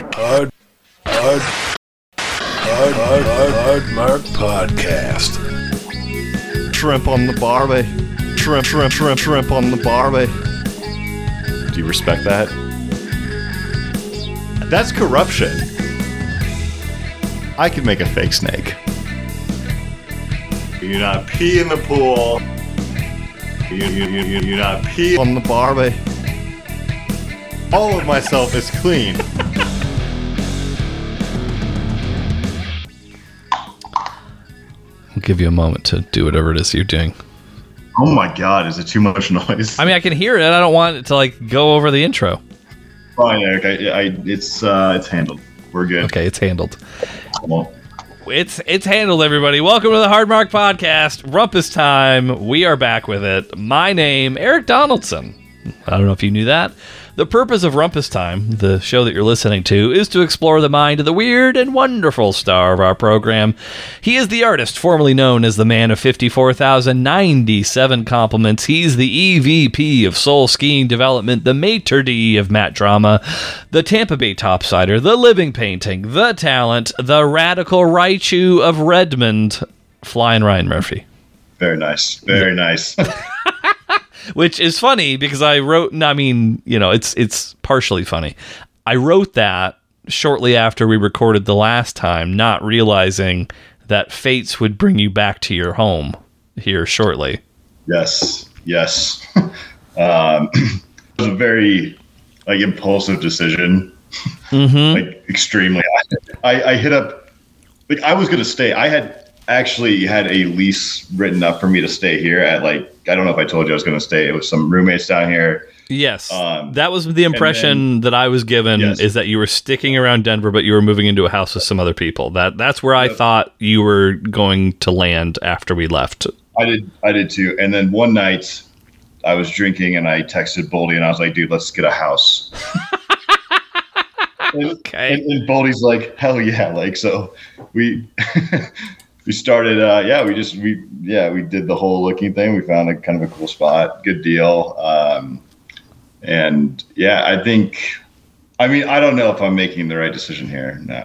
Hard Mark Podcast. Shrimp on the barbie. Shrimp on the barbie. Do you respect that? That's corruption. I could make a fake snake. You do not pee in the pool. You do not pee on the barbie. All of myself is clean. I'll give you a moment to do whatever it is you're doing. Oh my god, is it too much noise? I mean, I can hear it. I don't want it to like go over the intro. Fine, Eric. It's handled. We're good. Okay, it's handled. Well, It's handled, everybody. Welcome to the Hard Mark Podcast. Rumpus time. We are back with it. My name, Eric Donaldson. I don't know if you knew that. The purpose of Rumpus Time, the show that you're listening to, is to explore the mind of the weird and wonderful star of our program. He is the artist formerly known as the man of 54,097 compliments. He's the EVP of Soul Skiing Development, the maitre d' of Matt Drama, the Tampa Bay topsider, the living painting, the talent, the radical Raichu of Redmond, Flying Ryan Murphy. very nice. Very nice. Which is funny because it's partially funny. I wrote that shortly after we recorded the last time, not realizing that fates would bring you back to your home here shortly. Yes. It was a very impulsive decision. Mm-hmm. Extremely. I hit up. I was going to stay. I had actually had a lease written up for me to stay here at I don't know if I told you I was going to stay. It was some roommates down here. Yes. That was the impression that I was given, yes, is that you were sticking around Denver, but you were moving into a house with some other people. That's where I thought you were going to land after we left. I did too. And then one night I was drinking and I texted Boldy and I was like, dude, let's get a house. Okay. And Boldy's like, hell yeah. So we we started, we did the whole looking thing. We found a kind of a cool spot, good deal. And yeah, I don't know if I'm making the right decision here. No.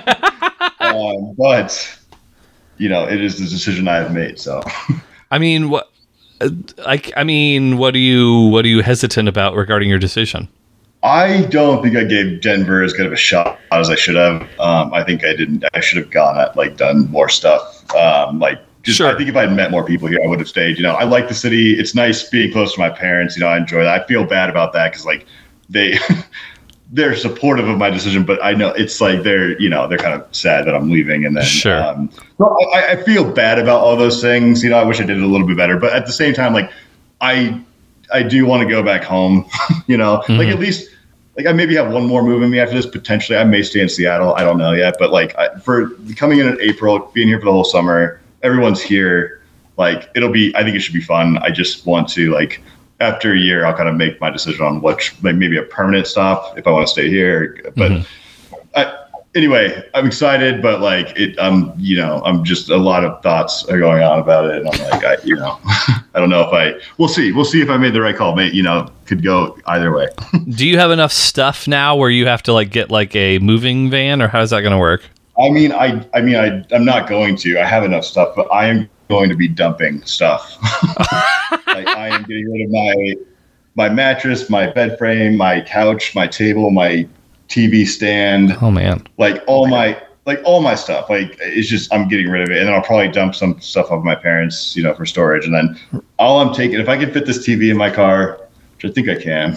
But it is the decision I have made. So, I mean, what are you hesitant about regarding your decision? I don't think I gave Denver as good of a shot as I should have. I think I didn't. I should have gone at done more stuff. Sure. I think if I had met more people here, I would have stayed. I like the city. It's nice being close to my parents. I enjoy that. I feel bad about that because they're supportive of my decision, but I know it's they're kind of sad that I'm leaving. And then sure. I feel bad about all those things. I wish I did it a little bit better, but at the same time, I do want to go back home. Mm-hmm. At least. I maybe have one more move in me after this. Potentially, I may stay in Seattle. I don't know yet. But for coming in April, being here for the whole summer, everyone's here. It'll be. I think it should be fun. I just want to after a year, I'll kind of make my decision on which maybe a permanent stop if I want to stay here. But anyway, I'm excited. But I'm just a lot of thoughts are going on about it, and I'm I don't know if we'll see. We'll see if I made the right call. Could go either way. Do you have enough stuff now where you have to get a moving van, or how's that going to work? I'm not going to. I have enough stuff, but I am going to be dumping stuff. I am getting rid of my mattress, my bed frame, my couch, my table, my TV stand. Oh man! All my stuff. It's just I'm getting rid of it, and then I'll probably dump some stuff off my parents, for storage. And then all I'm taking, if I can fit this TV in my car, which I think I can.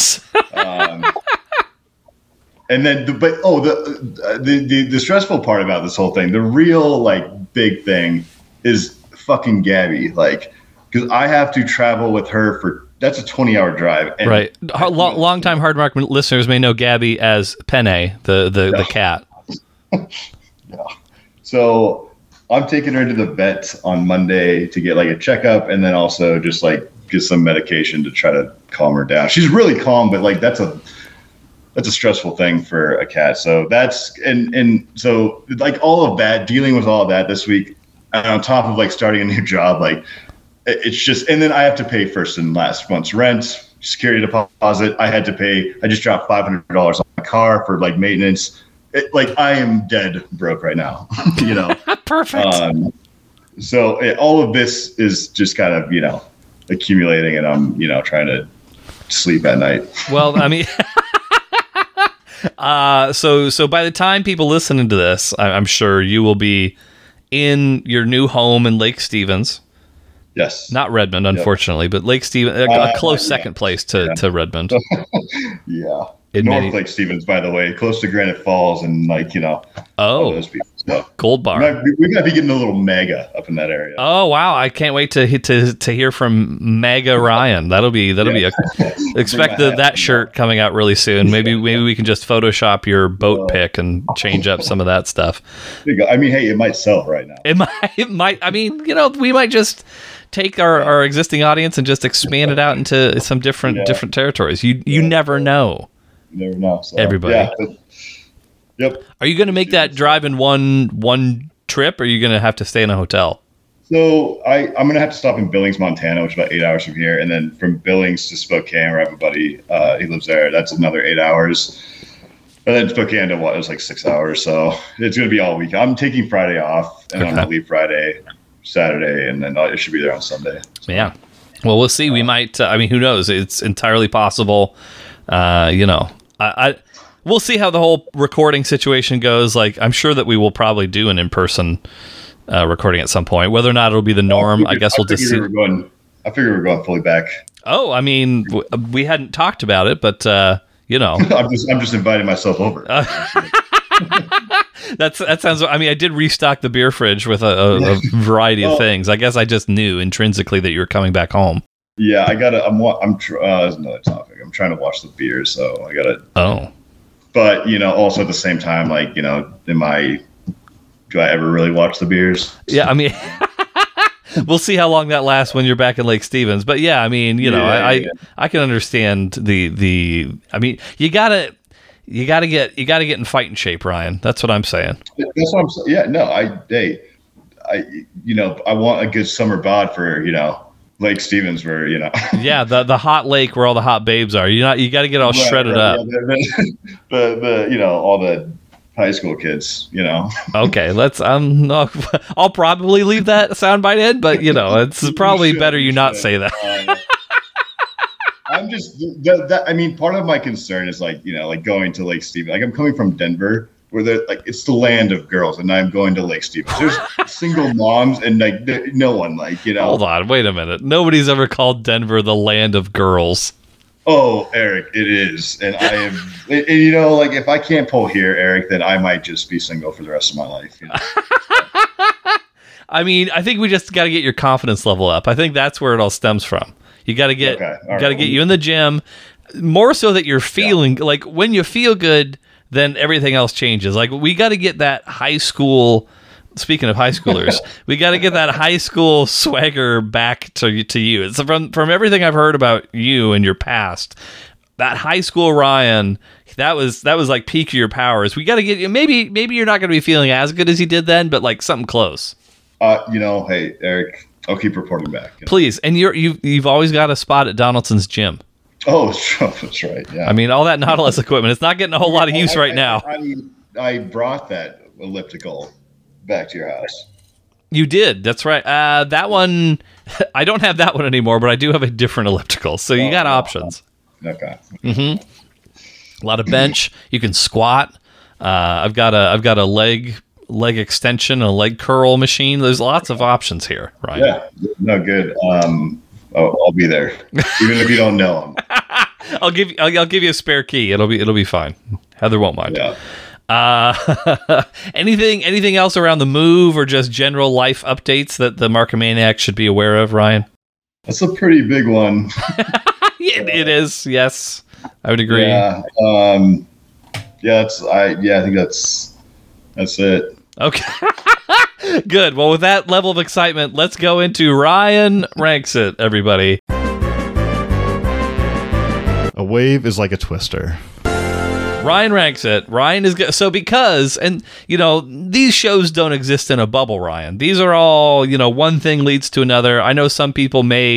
And then, the stressful part about this whole thing, the real big thing is fucking Gabby. Because I have to travel with her that's a 20-hour drive. And right. Long-time Hard Mark listeners may know Gabby as Penne, the cat. Yeah. So I'm taking her to the vet on Monday to get a checkup, and then also just get some medication to try to calm her down. She's really calm, but that's a stressful thing for a cat. So that's and so all of that, dealing with all of that this week, and on top of starting a new job, it's just, and then I have to pay first and last month's rent, security deposit. I just dropped $500 on my car for like maintenance. Like I am dead broke right now, you know. Perfect. So all of this is just kind of, you know, accumulating, and I'm, you know, trying to sleep at night. Well, I mean, so by the time people listening to this, I'm sure you will be in your new home in Lake Stevens. Yes. Not Redmond, unfortunately, but Lake Stevens, a close second place to Redmond. Yeah. In North Lake Stevens, by the way, close to Granite Falls, and like, you know, all those people. So Gold Bar. We might be getting a little mega up in that area. Oh wow! I can't wait to hear from Mega Ryan. That'll be expect that shirt coming out really soon. Maybe we can just Photoshop your boat pic and change up some of that stuff. There you go. I mean, hey, it might sell right now. It might. I mean, you know, we might just take our existing audience and just expand it out into some different territories. You never know. You never know. So, everybody. Yeah, yep. Are you going to make that drive in one trip, or are you going to have to stay in a hotel? So I'm going to have to stop in Billings, Montana, which is about 8 hours from here. And then from Billings to Spokane, where I have a buddy, he lives there. That's another 8 hours. And then Spokane to it's like 6 hours. So it's going to be all week. I'm taking Friday off, and I'm going to leave Friday, Saturday, and then I should be there on Sunday. So. Yeah. Well, we'll see. We might, I mean, who knows? It's entirely possible. You know, we'll see how the whole recording situation goes. Like, I'm sure that we will probably do an in-person recording at some point. Whether or not it'll be the norm, I guess we'll just see. I figure we're going fully back. Oh, I mean, we hadn't talked about it, but you know, I'm just inviting myself over. That sounds. I mean, I did restock the beer fridge with a variety of things. I guess I just knew intrinsically that you were coming back home. Yeah, I gotta. That's another topic. I'm trying to watch the beers, so I gotta. Oh. But you know, also at the same time, like, you know, do I ever really watch the beers? Yeah, I mean, we'll see how long that lasts when you're back in Lake Stevens. But yeah, I mean, you know, I can understand the. I mean, you gotta get in fighting shape, Ryan. That's what I'm saying. That's what I'm saying. Yeah, no, I want a good summer bod for, you know, Lake Stevens, where, you know. Yeah, the hot lake where all the hot babes are. You got to get all shredded up. Yeah, the you know, all the high school kids, you know. Okay, let's. I'll probably leave that soundbite in, but you know, it's probably better you not say that. I'm just I mean, part of my concern is, like, you know, like going to Lake Stevens. Like, I'm coming from Denver, where it's the land of girls, and I'm going to Lake Stevens. There's single moms, and like no one, like, you know. Hold on, wait a minute. Nobody's ever called Denver the land of girls. Oh, Eric, it is, and I am. And, you know, like, if I can't pull here, Eric, then I might just be single for the rest of my life. You know? I mean, I think we just got to get your confidence level up. I think that's where it all stems from. You got to get get you in the gym, more so that you're feeling like, when you feel good, then everything else changes. Like, we got to get that high school. Speaking of high schoolers, we got to get that high school swagger back to you. It's from everything I've heard about you and your past. That high school Ryan, that was like peak of your powers. We got to get you. Maybe you're not going to be feeling as good as you did then, but like something close. You know, hey, Eric, I'll keep reporting back. You know? Please, and you've always got a spot at Donaldson's gym. Oh, that's right. Yeah. I mean, all that Nautilus equipment, it's not getting a whole lot of use right now. I brought that elliptical back to your house. You did. That's right. That one, I don't have that one anymore, but I do have a different elliptical. So you got options. Okay. Mm-hmm. A lot of bench. You can squat. I've got a leg extension, a leg curl machine. There's lots of options here, right? Yeah. No, good. I'll be there, even if you don't know them. I'll give you a spare key. It'll be fine. Heather won't mind. Yeah. Anything else around the move, or just general life updates that the Markomaniac should be aware of, Ryan? That's a pretty big one. It is. Yes, I would agree. Yeah. I think that's it. Okay. Good. Well, with that level of excitement, let's go into Ryan Ranks It, everybody. A wave is like a twister. Ryan Ranks It. Ryan is good. So because, and you know, these shows don't exist in a bubble, Ryan. These are all, you know, one thing leads to another. I know some people may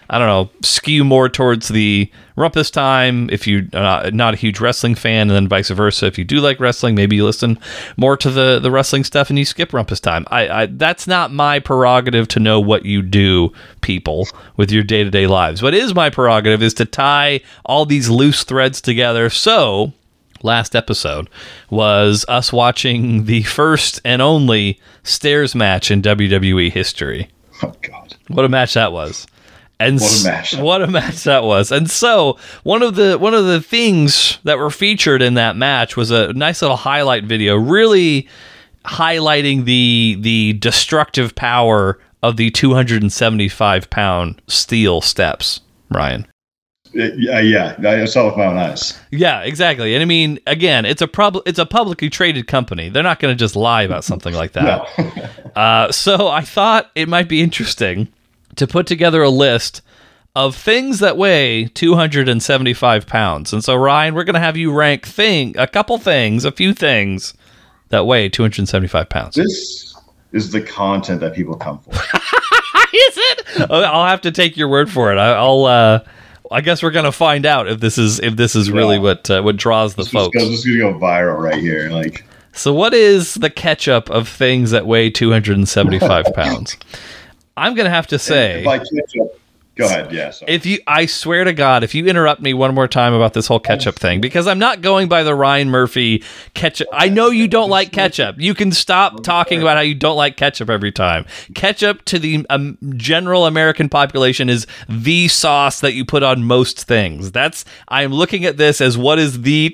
I don't know, skew more towards the Rumpus Time if you're not a huge wrestling fan, and then vice versa. If you do like wrestling, maybe you listen more to the wrestling stuff and you skip Rumpus Time. That's not my prerogative to know what you do, people, with your day-to-day lives. What is my prerogative is to tie all these loose threads together. So last episode was us watching the first and only stairs match in WWE history. Oh, God. What a match that was. And What a match. What a match that was. And so one of the things that were featured in that match was a nice little highlight video, really highlighting the destructive power of the 275-pound steel steps, Ryan. Yeah, I saw it with my own eyes. Yeah, exactly. And I mean, again, it's a publicly traded company. They're not going to just lie about something like that. No. So I thought it might be interesting to put together a list of things that weigh 275 pounds. And so, Ryan, we're going to have you rank a few things that weigh 275 pounds. This is the content that people come for. Is it? I'll have to take your word for it. I guess we're gonna find out if this is really what draws the folks. This is gonna go viral right here. Like, so what is the ketchup of things that weigh 275 pounds? I'm gonna have to say, by ketchup, go ahead. Yeah. Sorry. I swear to God, if you interrupt me one more time about this whole ketchup thing, because I'm not going by the Ryan Murphy ketchup. I know you don't like ketchup. You can stop talking about how you don't like ketchup every time. Ketchup to the general American population is the sauce that you put on most things. I'm looking at this as what is the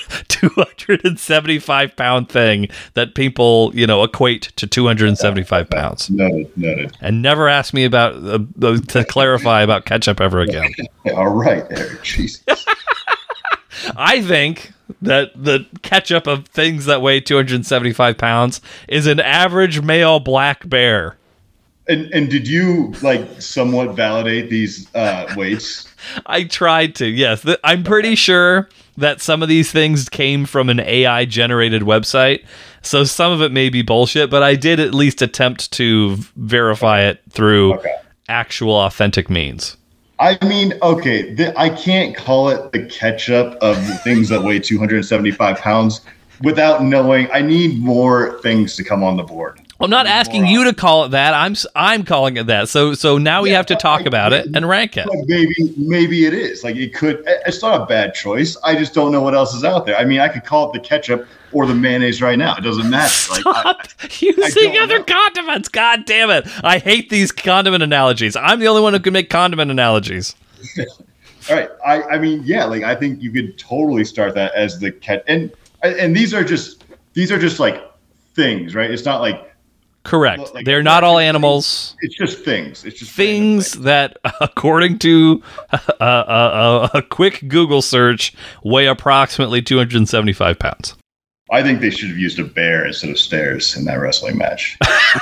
275 pound thing that people, equate to 275 pounds. Noted. And never ask me about to clarify about ketchup ever again. All right, Eric. Jesus. I think that the ketchup of things that weigh 275 pounds is an average male black bear. And did you somewhat validate these weights? I tried to. Yes, I'm pretty sure that some of these things came from an AI generated website. So some of it may be bullshit, but I did at least attempt to verify it through actual authentic means. I mean, okay, I can't call it the ketchup of the things that weigh 275 pounds without knowing. I need more things to come on the board. I'm not asking you to call it that. I'm calling it that. So now we have to talk about it and rank it. Maybe it is. It's not a bad choice. I just don't know what else is out there. I mean, I could call it the ketchup or the mayonnaise right now. It doesn't matter. Stop using other condiments. God damn it. I hate these condiment analogies. I'm the only one who can make condiment analogies. All right. I mean, yeah, I think you could totally start that as the ketchup. And these are just things, right? It's not correct. They're not all animals. It's just things. It's just things that, according to a quick Google search, weigh approximately 275 pounds. I think they should have used a bear instead of stairs in that wrestling match.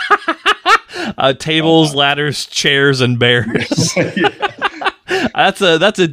Tables, ladders, chairs, and bears. That's a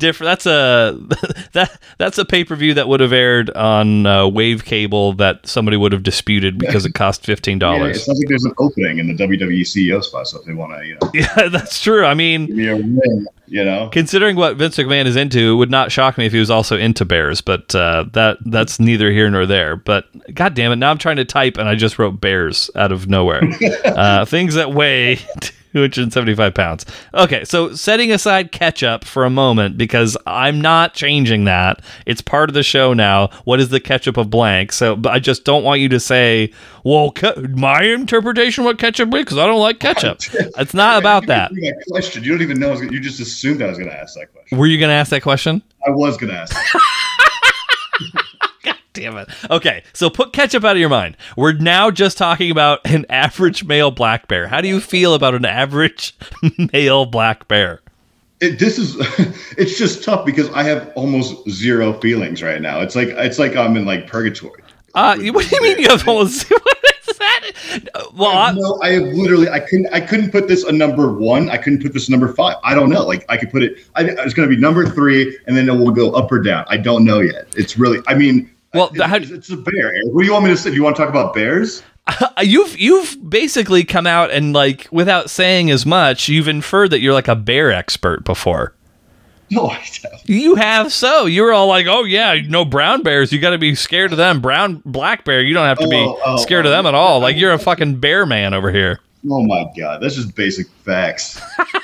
pay-per-view that would have aired on Wave Cable that somebody would have disputed because it cost $15. Yeah, it sounds like there's an opening in the WWE CEO spot, so if they want to, Yeah, that's true. I mean, give me a ring, considering what Vince McMahon is into, it would not shock me if he was also into bears, but that's neither here nor there. But God damn it, now I'm trying to type and I just wrote bears out of nowhere. Things that weigh 275 pounds. Okay, so setting aside ketchup for a moment, because I'm not changing that. It's part of the show now. What is the ketchup of blank? So I just don't want you to say, well, my interpretation of what ketchup is, because I don't like ketchup. It's not about that. Question. You don't even know. You just assumed I was going to ask that question. Were you going to ask that question? I was going to ask that. God damn it. Okay, so put ketchup out of your mind. We're now just talking about an average male black bear. How do you feel about an average male black bear? It's just tough because I have almost zero feelings right now. It's like I'm in purgatory. What do you mean you have almost? What is that? Well, I have literally. I couldn't put this a number 1. I couldn't put this a number 5. I don't know. I could put it. It's going to be number 3, and then it will go up or down. I don't know yet. It's really. I mean, well, it's a bear. What do you want me to say? Do you want to talk about bears? You've basically come out and, like, without saying as much, you've inferred that you're like a bear expert before. No, I don't. You have. So you were all like, "Oh yeah, brown bears. You got to be scared of them. Black bear. You don't have to be scared of them at all. Like, you're a fucking bear man over here." Oh my god, that's just basic facts.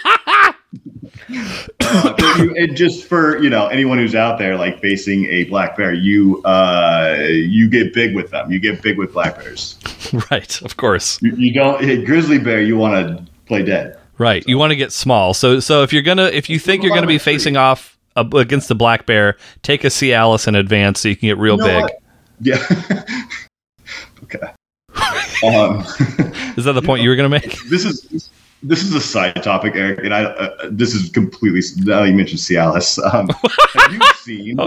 It just for anyone who's out there like facing a black bear, you get big with them. You get big with black bears. Right, of course. You don't hit grizzly bear. You want to play dead. Right, you want to get small. So if you think you're gonna be facing off against the black bear, take a Cialis in advance so you can get real big. What? Yeah. Okay. Is that the point you were gonna make? This is a side topic, Eric, and this is completely. Now you mentioned Cialis. Have you seen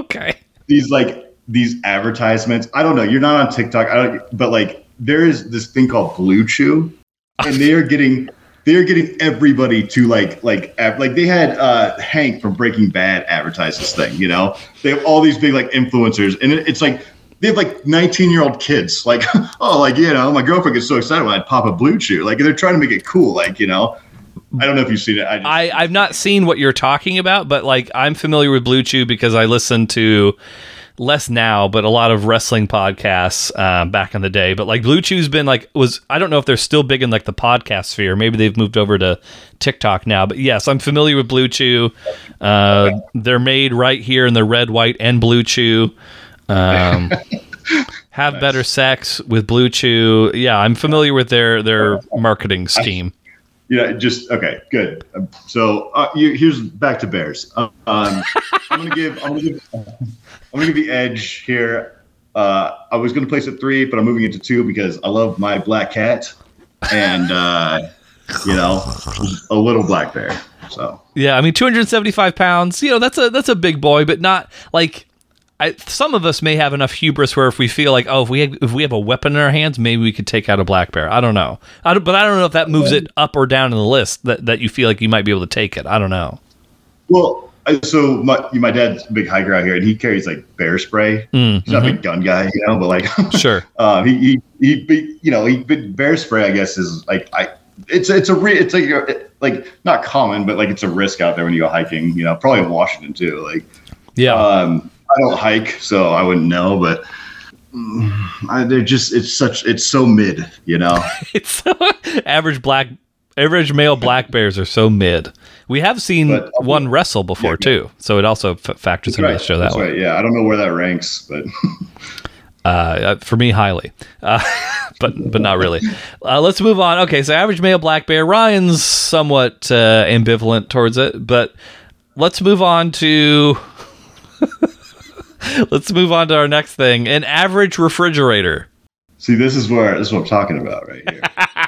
these advertisements? I don't know. You're not on TikTok. But like there is this thing called Blue Chew, and they are getting everybody to like they had Hank from Breaking Bad advertise this thing. They have all these big like influencers, and it's like. They have like 19-year-old kids, like, my girlfriend gets so excited when I pop a Blue Chew. Like, they're trying to make it cool, like, I don't know if you've seen it. I've not seen what you're talking about, but like, I'm familiar with Blue Chew because I listen to less now, but a lot of wrestling podcasts back in the day. But like, Blue Chew's been like, I don't know if they're still big in like the podcast sphere. Maybe they've moved over to TikTok now. But yes, I'm familiar with Blue Chew. They're made right here in the red, white, and Blue Chew. Have nice. Better sex with Blue Chew. Yeah, I'm familiar with their marketing scheme. Okay, good. So here's back to bears. I'm gonna give the edge here. I was gonna place it 3, but I'm moving it to 2 because I love my black cat and a little black bear. So yeah, I mean 275 pounds. That's a big boy, but not like. Some of us may have enough hubris where if we feel like, if we have a weapon in our hands, maybe we could take out a black bear. I don't know. But I don't know if that moves it up or down in the list that you feel like you might be able to take it. I don't know. Well, so my dad's a big hiker out here, and he carries like bear spray. He's not a big gun guy, but like sure. He bear spray. I guess is like it's like not common, but like it's a risk out there when you go hiking. Probably in Washington too. Like yeah. I don't hike, so I wouldn't know, but it's so mid, It's so average male black bears are so mid. We have seen one wrestle before too, so it also factors into the show that way. Right, yeah. I don't know where that ranks, but for me, highly, but not really. Let's move on. Okay, so average male black bear. Ryan's somewhat ambivalent towards it, but let's move on to. Let's move on to our next thing. An average refrigerator. See, this is what I'm talking about right here.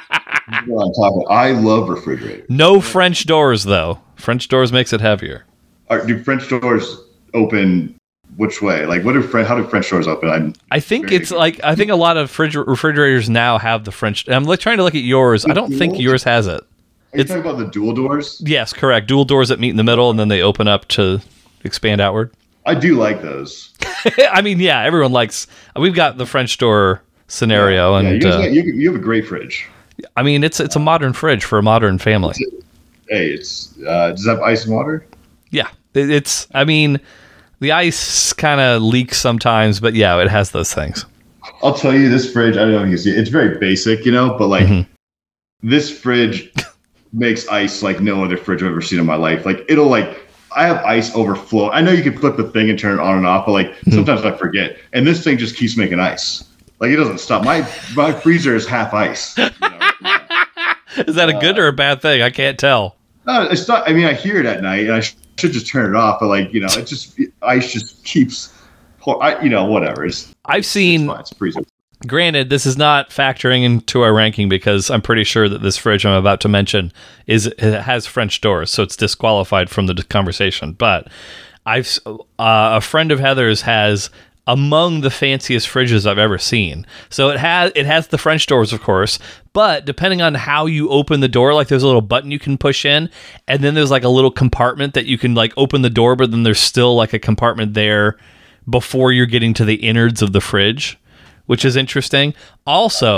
I love refrigerators. No French doors, though. French doors makes it heavier. Do French doors open which way? Like, how do French doors open? I think a lot of refrigerators now have the French. I'm trying to look at yours. I don't think yours has it. Are you talking about the dual doors? Yes, correct. Dual doors that meet in the middle and then they open up to expand outward. I do like those. I mean, yeah, everyone likes. We've got the French door scenario, and you have a great fridge. I mean, it's a modern fridge for a modern family. Does it have ice and water? Yeah, it's. I mean, the ice kind of leaks sometimes, but yeah, it has those things. I'll tell you, this fridge. I don't know if you can see it. It's very basic, but like this fridge makes ice like no other fridge I've ever seen in my life. Like it'll like. I have ice overflow. I know you can flip the thing and turn it on and off, but like sometimes I forget. And this thing just keeps making ice. Like it doesn't stop. My freezer is half ice. Is that a good or a bad thing? I can't tell. No, it's not. I mean, I hear it at night, and I should just turn it off. But like it just ice just keeps. Whatever. I've seen. It's freezing. Granted, this is not factoring into our ranking because I'm pretty sure that this fridge I'm about to mention has French doors, so it's disqualified from the conversation. But a friend of Heather's has among the fanciest fridges I've ever seen. So it has the French doors, of course, but depending on how you open the door, like there's a little button you can push in, and then there's like a little compartment that you can like open the door, but then there's still like a compartment there before you're getting to the innards of the fridge, which is interesting. Also,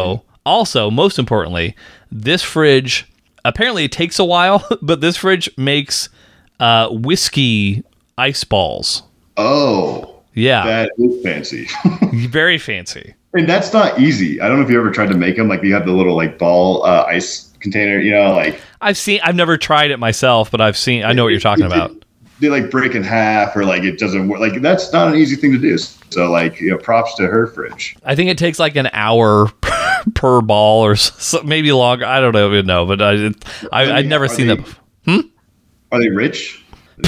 Also, most importantly, this fridge, apparently it takes a while, but this fridge makes whiskey ice balls. Oh, yeah. That is fancy. Very fancy. And that's not easy. I don't know if you ever tried to make them. Like you have the little like ball ice container, like I've never tried it myself, but I know what you're talking about. They like break in half or like it doesn't work. Like that's not an easy thing to do. So like, props to her fridge. I think it takes like an hour per ball or maybe longer. I don't even know, but I've never seen that before. Are they rich?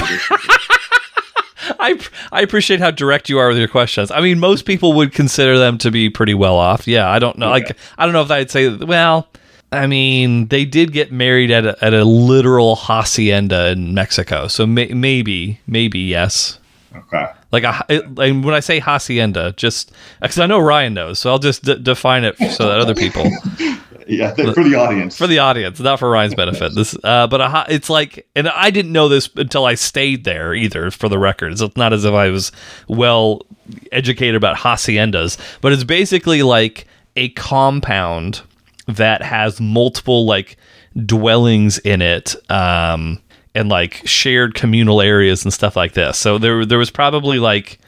I appreciate how direct you are with your questions. I mean, most people would consider them to be pretty well off. Yeah, I don't know. Okay. Like, I don't know if I'd say, well, I mean, they did get married at a literal hacienda in Mexico. So maybe yes. Okay. Like, and when I say hacienda, just because I know Ryan knows, so I'll just define it so that other people. Yeah, for the audience. For the audience, not for Ryan's benefit. It's like, and I didn't know this until I stayed there either, for the record. So it's not as if I was well educated about haciendas, but it's basically like a compound that has multiple like dwellings in it, and like shared communal areas and stuff like this. So there was probably like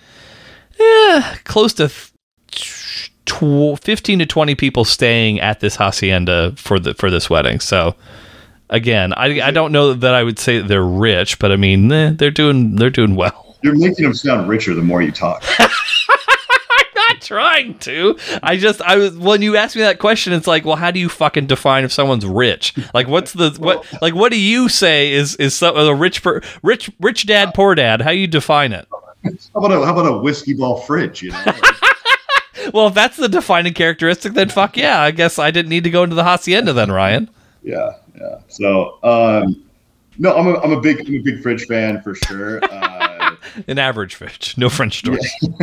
close to 15 to 20 people staying at this hacienda for this wedding. So again, I don't know that I would say they're rich, but I mean they're doing well. You're making them sound richer the more you talk. I'm not trying to. I was when you asked me that question, it's like, well, how do you fucking define if someone's rich? Like, what do you say is a rich dad, poor dad? How you define it? How about a whiskey ball fridge? Well, if that's the defining characteristic, then fuck yeah. I guess I didn't need to go into the hacienda then, Ryan. Yeah. So, no, I'm a big fridge fan for sure. An average fridge, no French doors.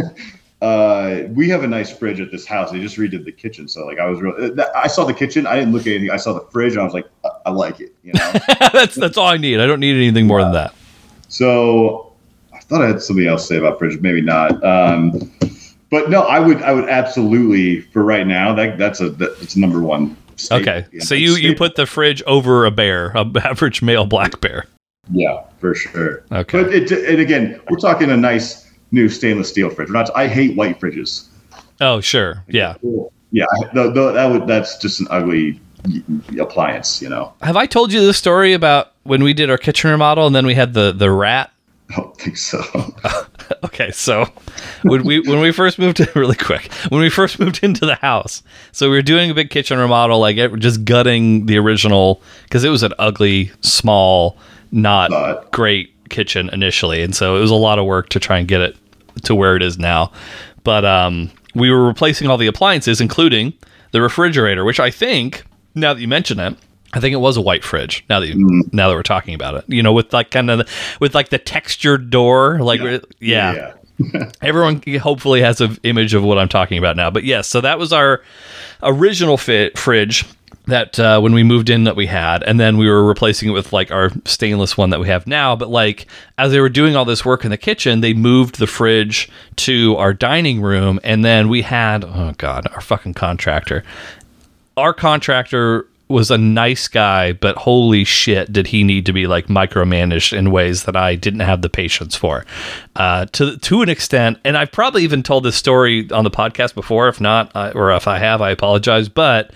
Yeah. We have a nice fridge at this house. They just redid the kitchen, so like I saw the kitchen. I didn't look at anything. I saw the fridge, and I was like, I like it. That's all I need. I don't need anything more than that. So I thought I had something else to say about fridge, maybe not. But no, I would absolutely, for right now, that's number one. Okay, so you put the fridge over a average male black bear. Yeah, for sure. Okay, but and again, we're talking a nice new stainless steel fridge. I hate white fridges. Oh sure, yeah, yeah. That's just an ugly appliance. Have I told you this story about when we did our kitchen remodel and then we had the rat? I don't think so. Okay, so when we first moved in, really quick, when we first moved into the house, so we were doing a big kitchen remodel, like just gutting the original, because it was an ugly, small, not great kitchen initially, and so it was a lot of work to try and get it to where it is now. But we were replacing all the appliances, including the refrigerator, which I think, now that you mention it, I think it was a white fridge. Now that we're talking about it, with like with the textured door, like yeah. Everyone hopefully has an image of what I'm talking about now. But yes, so that was our original fridge that when we moved in that we had, and then we were replacing it with like our stainless one that we have now. But like as they were doing all this work in the kitchen, they moved the fridge to our dining room, and then we had our fucking contractor. Our contractor was a nice guy, but holy shit, did he need to be like micromanaged in ways that I didn't have the patience for, to an extent. And I've probably even told this story on the podcast before. If not, or if I have, I apologize. But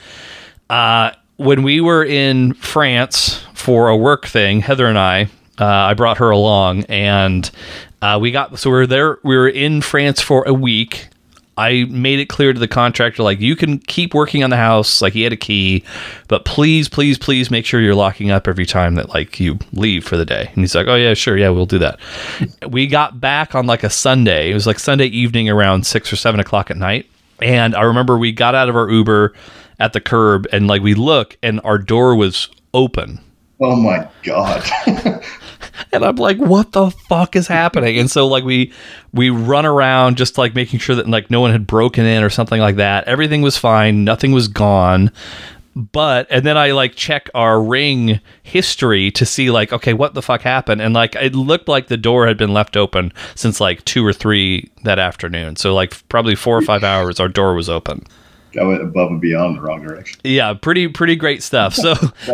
when we were in France for a work thing, Heather and I brought her along, and we were there. We were in France for a week. I made it clear to the contractor, like, you can keep working on the house, like he had a key, but please make sure you're locking up every time that like you leave for the day. And he's like, oh yeah, sure. Yeah, we'll do that. We got back on like a Sunday. It was like Sunday evening around 6 or 7 o'clock at night. And I remember we got out of our Uber at the curb, and like we look, and our door was open. Oh my God. And I'm like, what the fuck is happening? And so like we run around just like making sure that like no one had broken in or something like that. Everything was fine. Nothing was gone. And then I like check our Ring history to see like, okay, what the fuck happened? And like, it looked like the door had been left open since like 2 or 3 that afternoon. So like probably 4 or 5 hours, our door was open. I went above and beyond the wrong direction. Yeah, pretty great stuff. So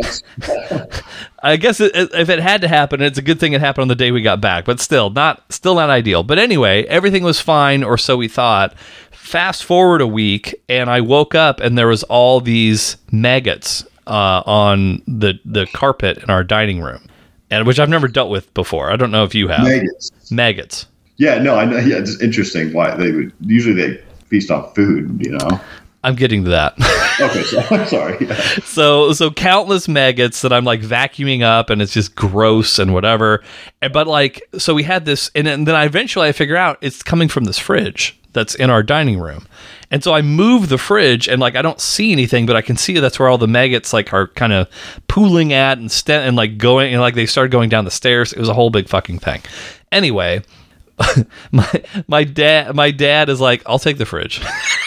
I guess if it had to happen, it's a good thing it happened on the day we got back, but still not ideal. But anyway, everything was fine, or so we thought. Fast forward a week, and I woke up, and there was all these maggots on the carpet in our dining room, and which I've never dealt with before. I don't know if you have. Maggots. Yeah, no, I know. Yeah, it's interesting why they feast on food, you know. I'm getting to that. Okay, so I'm sorry. So countless maggots that I'm like vacuuming up, and it's just gross and whatever. But like, so we had this, and then I figure out it's coming from this fridge that's in our dining room. And so I move the fridge, and like I don't see anything, but I can see that's where all the maggots like are kind of pooling at and like going, and like they started going down the stairs. It was a whole big fucking thing. Anyway, my dad is like, I'll take the fridge.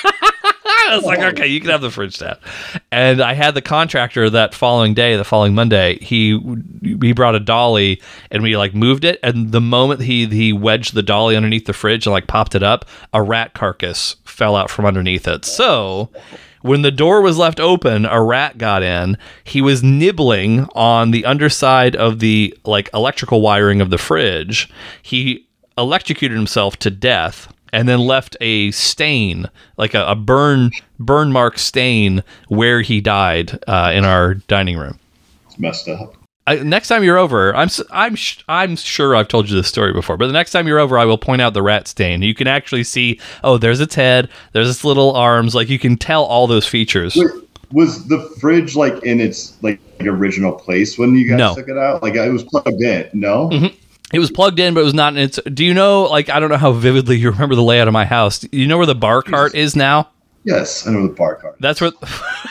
I was like, okay, you can have the fridge, Dad. And I had the contractor the following Monday, he brought a dolly, and we like moved it. And the moment he wedged the dolly underneath the fridge and like popped it up, a rat carcass fell out from underneath it. So when the door was left open, a rat got in. He was nibbling on the underside of the like electrical wiring of the fridge. He electrocuted himself to death, and then left a stain, like a burn mark stain where he died in our dining room. It's messed up. Next time you're over, I'm sure I've told you this story before, but the next time you're over, I will point out the rat stain. You can actually see, there's its head, there's its little arms, like you can tell all those features. Wait, was the fridge like in its like original place when you guys took it out? Like it was plugged in? No. Mm-hmm. It was plugged in, but it was not in its... Do you know, like, I don't know how vividly you remember the layout of my house. Do you know where the bar cart is now? Yes, I know where the bar cart is. That's where...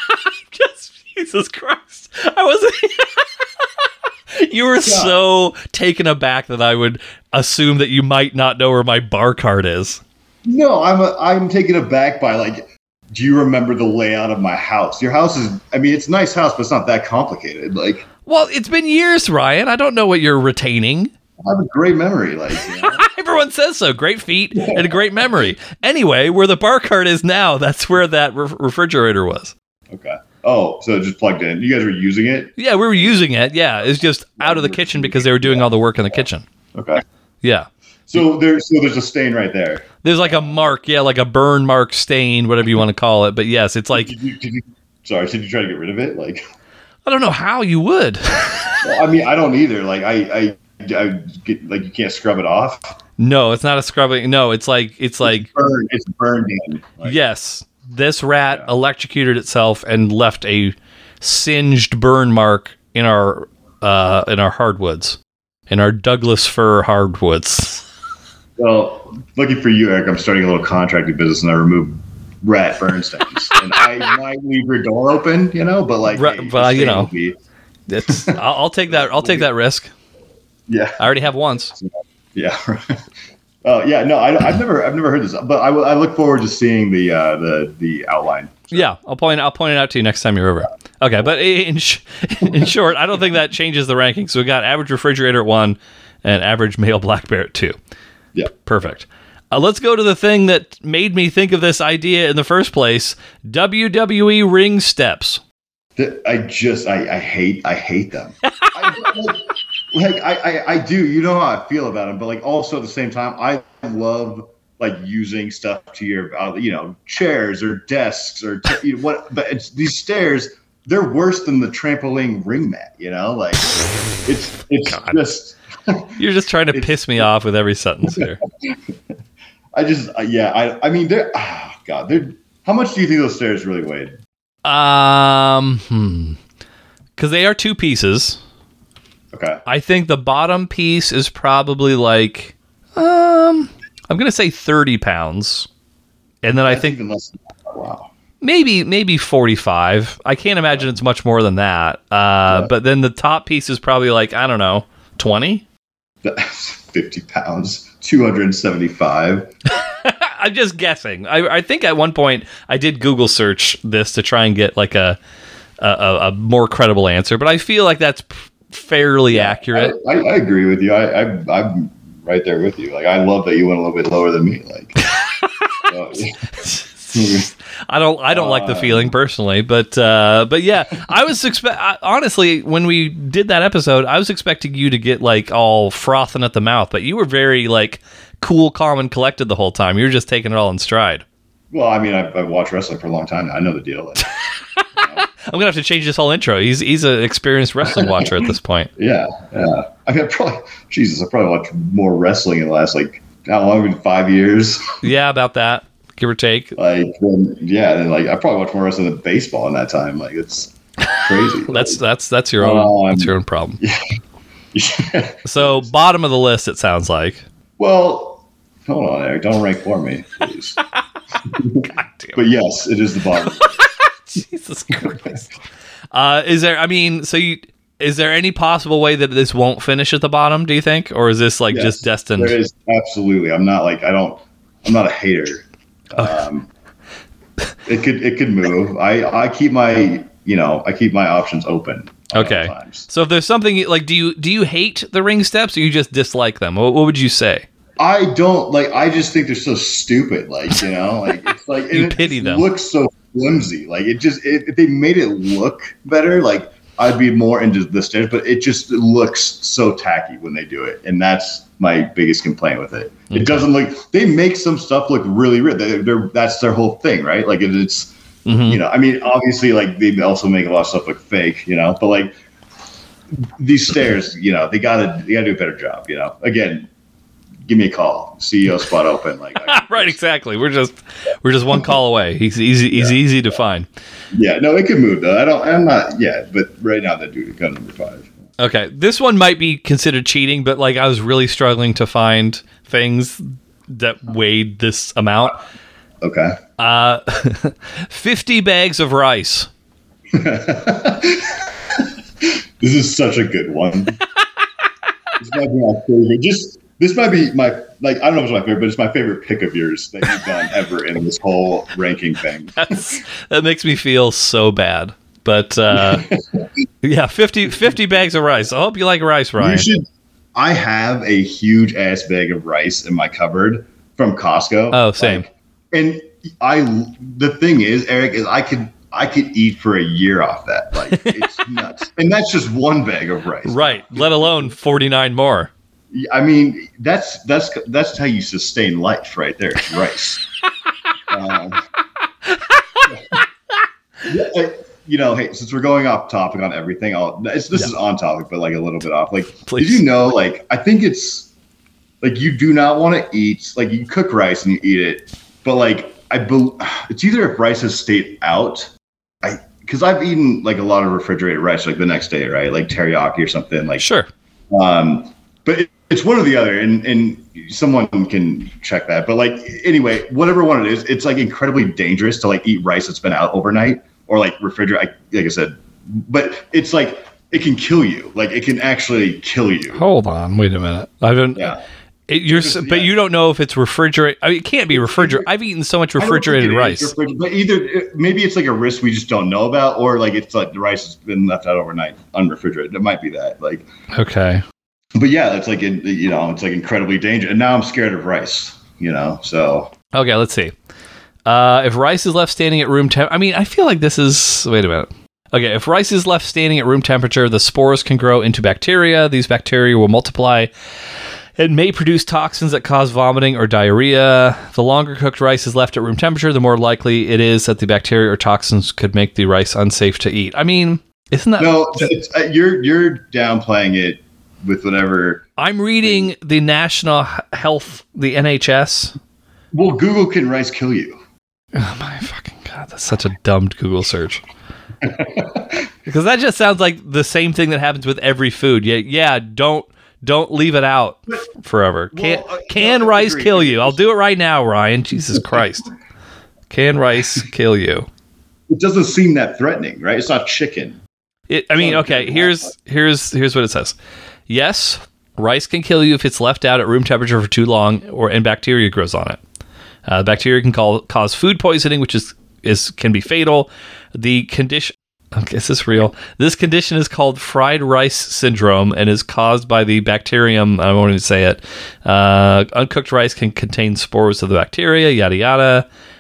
Jesus Christ. I wasn't... You were so taken aback that I would assume that you might not know where my bar cart is. No, I'm taken aback by, like, do you remember the layout of my house? Your house is... I mean, it's a nice house, but it's not that complicated. Like... Well, it's been years, Ryan. I don't know what you're retaining. I have a great memory, like, you know? Everyone says so. Great feet and a great memory. Anyway, where the bar cart is now, that's where that refrigerator was. Okay. Oh, so it just plugged in. You guys were using it? Yeah, we were using it. Yeah, it's just out of the kitchen because they were doing all the work in the kitchen. Okay. Yeah. So there's a stain right there. There's like a mark, like a burn mark stain, whatever you want to call it. But yes, it's like. Did you try to get rid of it? Like, I don't know how you would. Well, I mean, I don't either. Like, I get, like, you can't scrub it off. No, it's not a scrubbing. No, it's like it's burned in. Like, yes, this rat electrocuted itself and left a singed burn mark in our hardwoods, in our Douglas fir hardwoods. Well, lucky for you, Eric, I'm starting a little contracting business, and I remove rat burn stains. And I might leave your door open, you know, but like, I'll take that. I'll take that risk. Yeah, I already have once. Yeah. Yeah. No, I've never heard this, but I look forward to seeing the outline. So. Yeah, I'll point it out to you next time you're over. Okay, but in short, I don't think that changes the rankings. So we got average refrigerator at 1 and average male black bear at 2. Yeah, perfect. Let's go to the thing that made me think of this idea in the first place: WWE ring steps. I hate them. I do. You know how I feel about them, but like also at the same time, I love like using stuff to your, chairs or desks or what. But it's these stairs. They're worse than the trampoline ring mat. You know, like it's God. Just. You're just trying to piss me off with every sentence here. I mean, they're God. They're how much do you think those stairs really weighed? Because they are 2 pieces. Okay. I think the bottom piece is probably like, I'm going to say 30 pounds. And then I think even less than that. Wow. Maybe 45. I can't imagine it's much more than that. But then the top piece is probably like, I don't know, 20? 50 pounds, 275. I'm just guessing. I think at one point I did Google search this to try and get like a more credible answer, but I feel like that's fairly accurate. I agree with you. I'm right there with you. Like, I love that you went a little bit lower than me. Like, I don't like the feeling personally, but yeah, I was honestly, when we did that episode, I was expecting you to get like all frothing at the mouth, but you were very like cool, calm, and collected the whole time. You were just taking it all in stride. Well, I mean, I've watched wrestling for a long time now. I know the deal. Like, I'm gonna have to change this whole intro. He's an experienced wrestling watcher at this point. Yeah. I mean, I probably watched more wrestling in the last like how long? 5 years. Yeah, about that, give or take. Like, then like I probably watched more wrestling than baseball in that time. Like, it's crazy. that's your own that's your own problem. Yeah. So bottom of the list, it sounds like. Well, hold on, Eric. Don't rank for me, please. God damn. But yes, it is the bottom. Jesus Christ. Is there any possible way that this won't finish at the bottom, do you think? Or is this like just destined? There is, absolutely. I'm not a hater. It could move. I keep my options open. Okay. So if there's something like, do you hate the ring steps or you just dislike them? What would you say? I don't like. I just think they're so stupid. Like, like it's like you pity them. It looks so flimsy. Like if they made it look better, like I'd be more into the stairs. But it just looks so tacky when they do it, and that's my biggest complaint with it. Okay. It doesn't look. They make some stuff look really real. That's their whole thing, right? Like it's. Mm-hmm. I mean, obviously, like they also make a lot of stuff look fake, but like these stairs, they gotta do a better job, Again, give me a call, CEO spot open, like right, exactly. We're just one call away. He's easy to find. Yeah, no, it could move though. I'm not yet, but right now that dude got number 5. Okay, this one might be considered cheating, but like I was really struggling to find things that weighed this amount. Okay. 50 bags of rice. This is such a good one. This might be my favorite. This might be my, like, I don't know if it's my favorite, but it's my favorite pick of yours that you've done ever in this whole ranking thing. That makes me feel so bad. But yeah, 50 bags of rice. I hope you like rice, Ryan. I have a huge ass bag of rice in my cupboard from Costco. Oh, same. And the thing is, Eric, is I could eat for a year off that. Like, it's nuts. And that's just one bag of rice. Right. Let alone 49 more. I mean, that's how you sustain life right there. It's rice. Hey, since we're going off topic on everything, this is on topic, but like a little bit off. Like, Please. Did you know, like, I think it's like you do not want to eat, like you cook rice and you eat it, but like, it's either if rice has stayed out, because I've eaten like a lot of refrigerated rice like the next day, right? Like teriyaki or something. Like sure. But it's one or the other, and someone can check that. But like anyway, whatever one it is, it's like incredibly dangerous to like eat rice that's been out overnight or like refrigerate. Like I said, but it's like it can kill you. Like it can actually kill you. Hold on, wait a minute. I don't. Yeah. But you don't know if it's refrigerated. I mean, it can't be refrigerated. I've eaten so much refrigerated rice. But either maybe it's like a risk we just don't know about, or like it's like the rice has been left out overnight unrefrigerated. It might be that. Like okay. But yeah, it's like it's like incredibly dangerous. And now I'm scared of rice. So okay, let's see. If rice is left standing at room temp, I mean, I feel like this is. Wait a minute. Okay, if rice is left standing at room temperature, the spores can grow into bacteria. These bacteria will multiply. It may produce toxins that cause vomiting or diarrhea. The longer cooked rice is left at room temperature, the more likely it is that the bacteria or toxins could make the rice unsafe to eat. I mean, isn't that... No, you're downplaying it with whatever... I'm reading the National Health, the NHS. Well, Google can rice kill you. Oh my fucking God, that's such a dumb Google search. Because that just sounds like the same thing that happens with every food. Yeah, don't leave it out forever. Can rice kill you? I'll do it right now, Ryan. Jesus Christ. Can rice kill you? It doesn't seem that threatening, right? It's not chicken. Okay, here's what it says. Yes, rice can kill you if it's left out at room temperature for too long and bacteria grows on it. Bacteria can cause food poisoning, which can be fatal. The condition... Okay, is this real? This condition is called fried rice syndrome and is caused by the bacterium. I won't even say it. Uncooked rice can contain spores of the bacteria, yada, yada.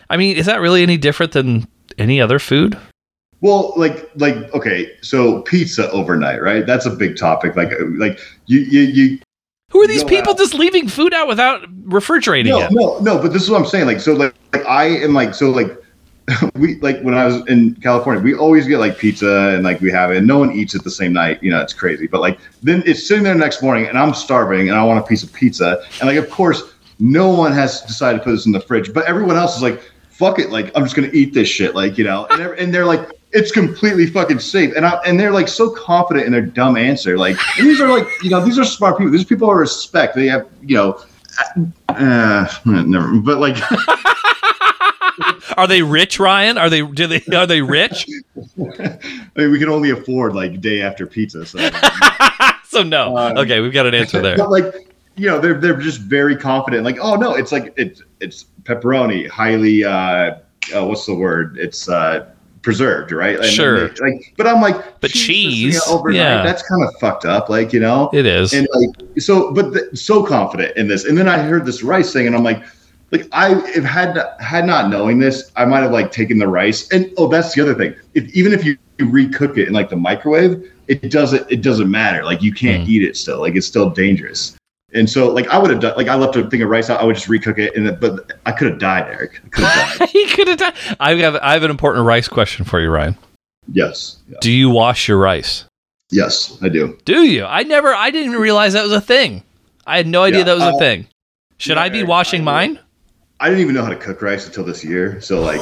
I mean, is that really any different than any other food? Well, okay, so pizza overnight, right? That's a big topic. Like you. Who are these people just leaving food out without refrigerating it? No. But this is what I'm saying. Like, so like I am like, so like we, like when I was in California, we always get like pizza and like we have it and no one eats it the same night. You know, it's crazy. But like, then it's sitting there the next morning and I'm starving and I want a piece of pizza. And like, of course, no one has decided to put this in the fridge, but everyone else is like, fuck it. Like, I'm just going to eat this shit. Like, you know, and they're like, it's completely fucking safe. And they're like so confident in their dumb answer. Like, and these are like, you know, these are smart people. These people are respect. They have, you know, never, but like, are they rich, Ryan? Are they rich? I mean, we can only afford like day after pizza. So, so no. Okay. We've got an answer there. But like, you know, they're just very confident. Like, oh no, it's like, it's pepperoni, highly, what's the word? It's, preserved, right? And sure. But I'm like, but cheese overnight, yeah, that's kind of fucked up. Like, you know, it is. And like, so, but so confident in this. And then I heard this rice thing, and I'm like I have had not knowing this, I might have like taken the rice. And that's the other thing. Even if you recook it in like the microwave, it doesn't matter. Like you can't eat it still. Like it's still dangerous. And so, like, I would have done, like, I left a thing of rice out. I would just recook it, but I could have died, Eric. I could have died. He could have died. I have an important rice question for you, Ryan. Yes. Yeah. Do you wash your rice? Yes, I do. Do you? I didn't realize that was a thing. I had no idea that was a thing. Should I be washing mine? I didn't even know how to cook rice until this year. So, like,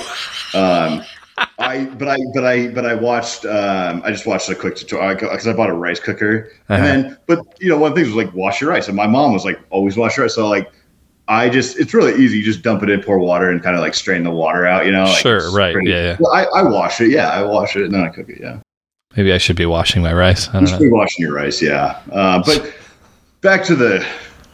I watched I just watched a quick tutorial because I bought a rice cooker. And then, but you know, one thing was like wash your rice, and my mom was like always wash your rice. So like it's really easy. You just dump it in, pour water, and kind of like strain the water out, you know? Like, sure, right. Pretty, yeah. Well, I wash it. Yeah, I wash it and then I cook it. Yeah. Maybe I should be washing my rice. I don't know. You should be washing your rice, yeah. But back to the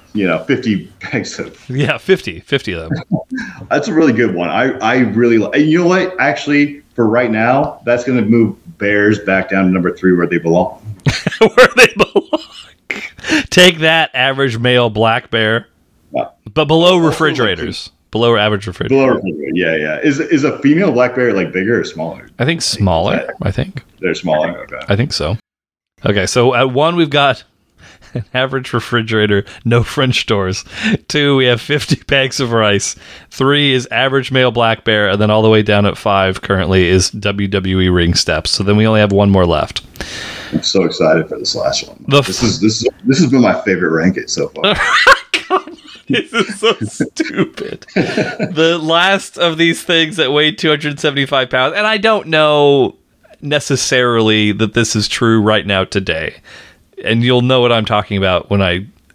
50 bags of 50 of them. That's a really good one. I really like. You know what? Actually, for right now, that's going to move Bears back down to number 3 where they belong. Where they belong. Take that, average male black bear. Yeah. But below refrigerators. Below average refrigerator. Below refrigerator. Yeah. Is a female black bear like bigger or smaller? I think smaller. I think they're smaller. Okay. I think so. Okay, so at 1 we've got an average refrigerator, no French doors. 2, we have 50 bags of rice. 3 is average male black bear, and then all the way down at 5 currently is WWE ring steps. So then we only have one more left. I'm so excited for this last one. This has been my favorite ranking so far. This is so stupid. The last of these things that weigh 275 pounds, and I don't know necessarily that this is true right now today. And you'll know what I'm talking about when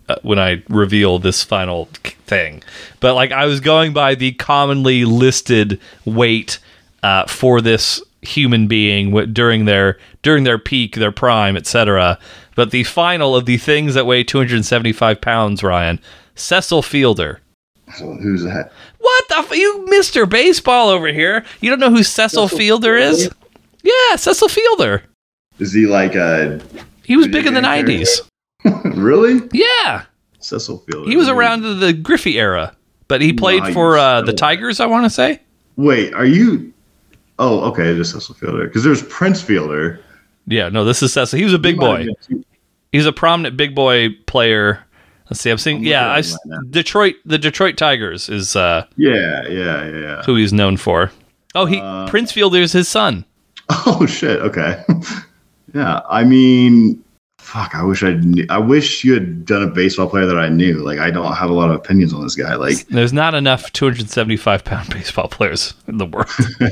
I reveal this final thing. But like I was going by the commonly listed weight for this human being during their peak, their prime, etc. But the final of the things that weigh 275 pounds, Ryan, Cecil Fielder. So who's that? What you Mr. Baseball over here? You don't know who Cecil Fielder is? Yeah, Cecil Fielder. Is he like a... He was big in the 90s. Really? Yeah. Cecil Fielder. He was around the Griffey era, but he played for the Tigers, I want to say. Wait, are you... Oh, okay, it is Cecil Fielder. Because there's Prince Fielder. Yeah, no, this is Cecil. He was a big boy. He's a prominent big boy player. Let's see, I'm seeing... The Detroit Tigers is... Yeah. Who he's known for. Oh, Prince Fielder is his son. Oh, shit, okay. Yeah, I mean, fuck. I wish you had done a baseball player that I knew. Like, I don't have a lot of opinions on this guy. Like, there's not enough 275-pound baseball players in the world.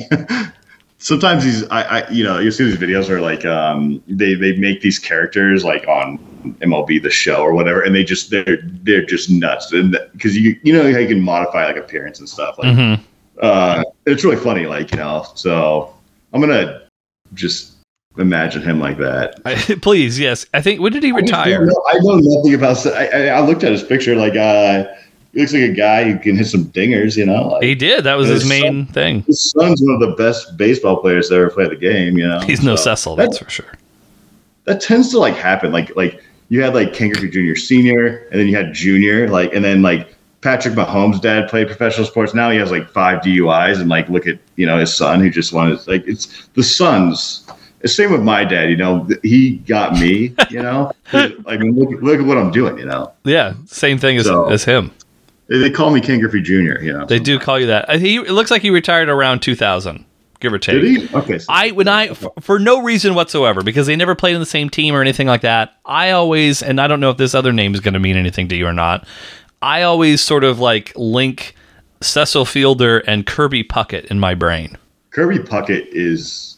Sometimes you see these videos where like they make these characters like on MLB The Show or whatever, and they're just nuts. And because you know how you can modify like appearance and stuff. Like, it's really funny. Like, so I'm gonna just imagine him like that. Please, yes. I think, when did he retire? I know nothing about... I looked at his picture, like, he looks like a guy who can hit some dingers, Like, he did. That was his main thing. His son's one of the best baseball players to ever play the game, He's no Cecil, that's for sure. That tends to, like, happen. Like you had, like, Ken Griffey Jr. Sr., and then you had Junior, like, and then, like, Patrick Mahomes' dad played professional sports. Now he has like 5 DUIs, and like look at his son who just wanted like it's the sons. The same with my dad. He got me. I mean, look at what I'm doing. Yeah, same thing as him. They call me Ken Griffey Jr. They do call you that. It looks like he retired around 2000. Give or take. Did he? Okay. So For no reason whatsoever, because they never played on the same team or anything like that. I always, and I don't know if this other name is going to mean anything to you or not. I always sort of like link Cecil Fielder and Kirby Puckett in my brain. Kirby Puckett is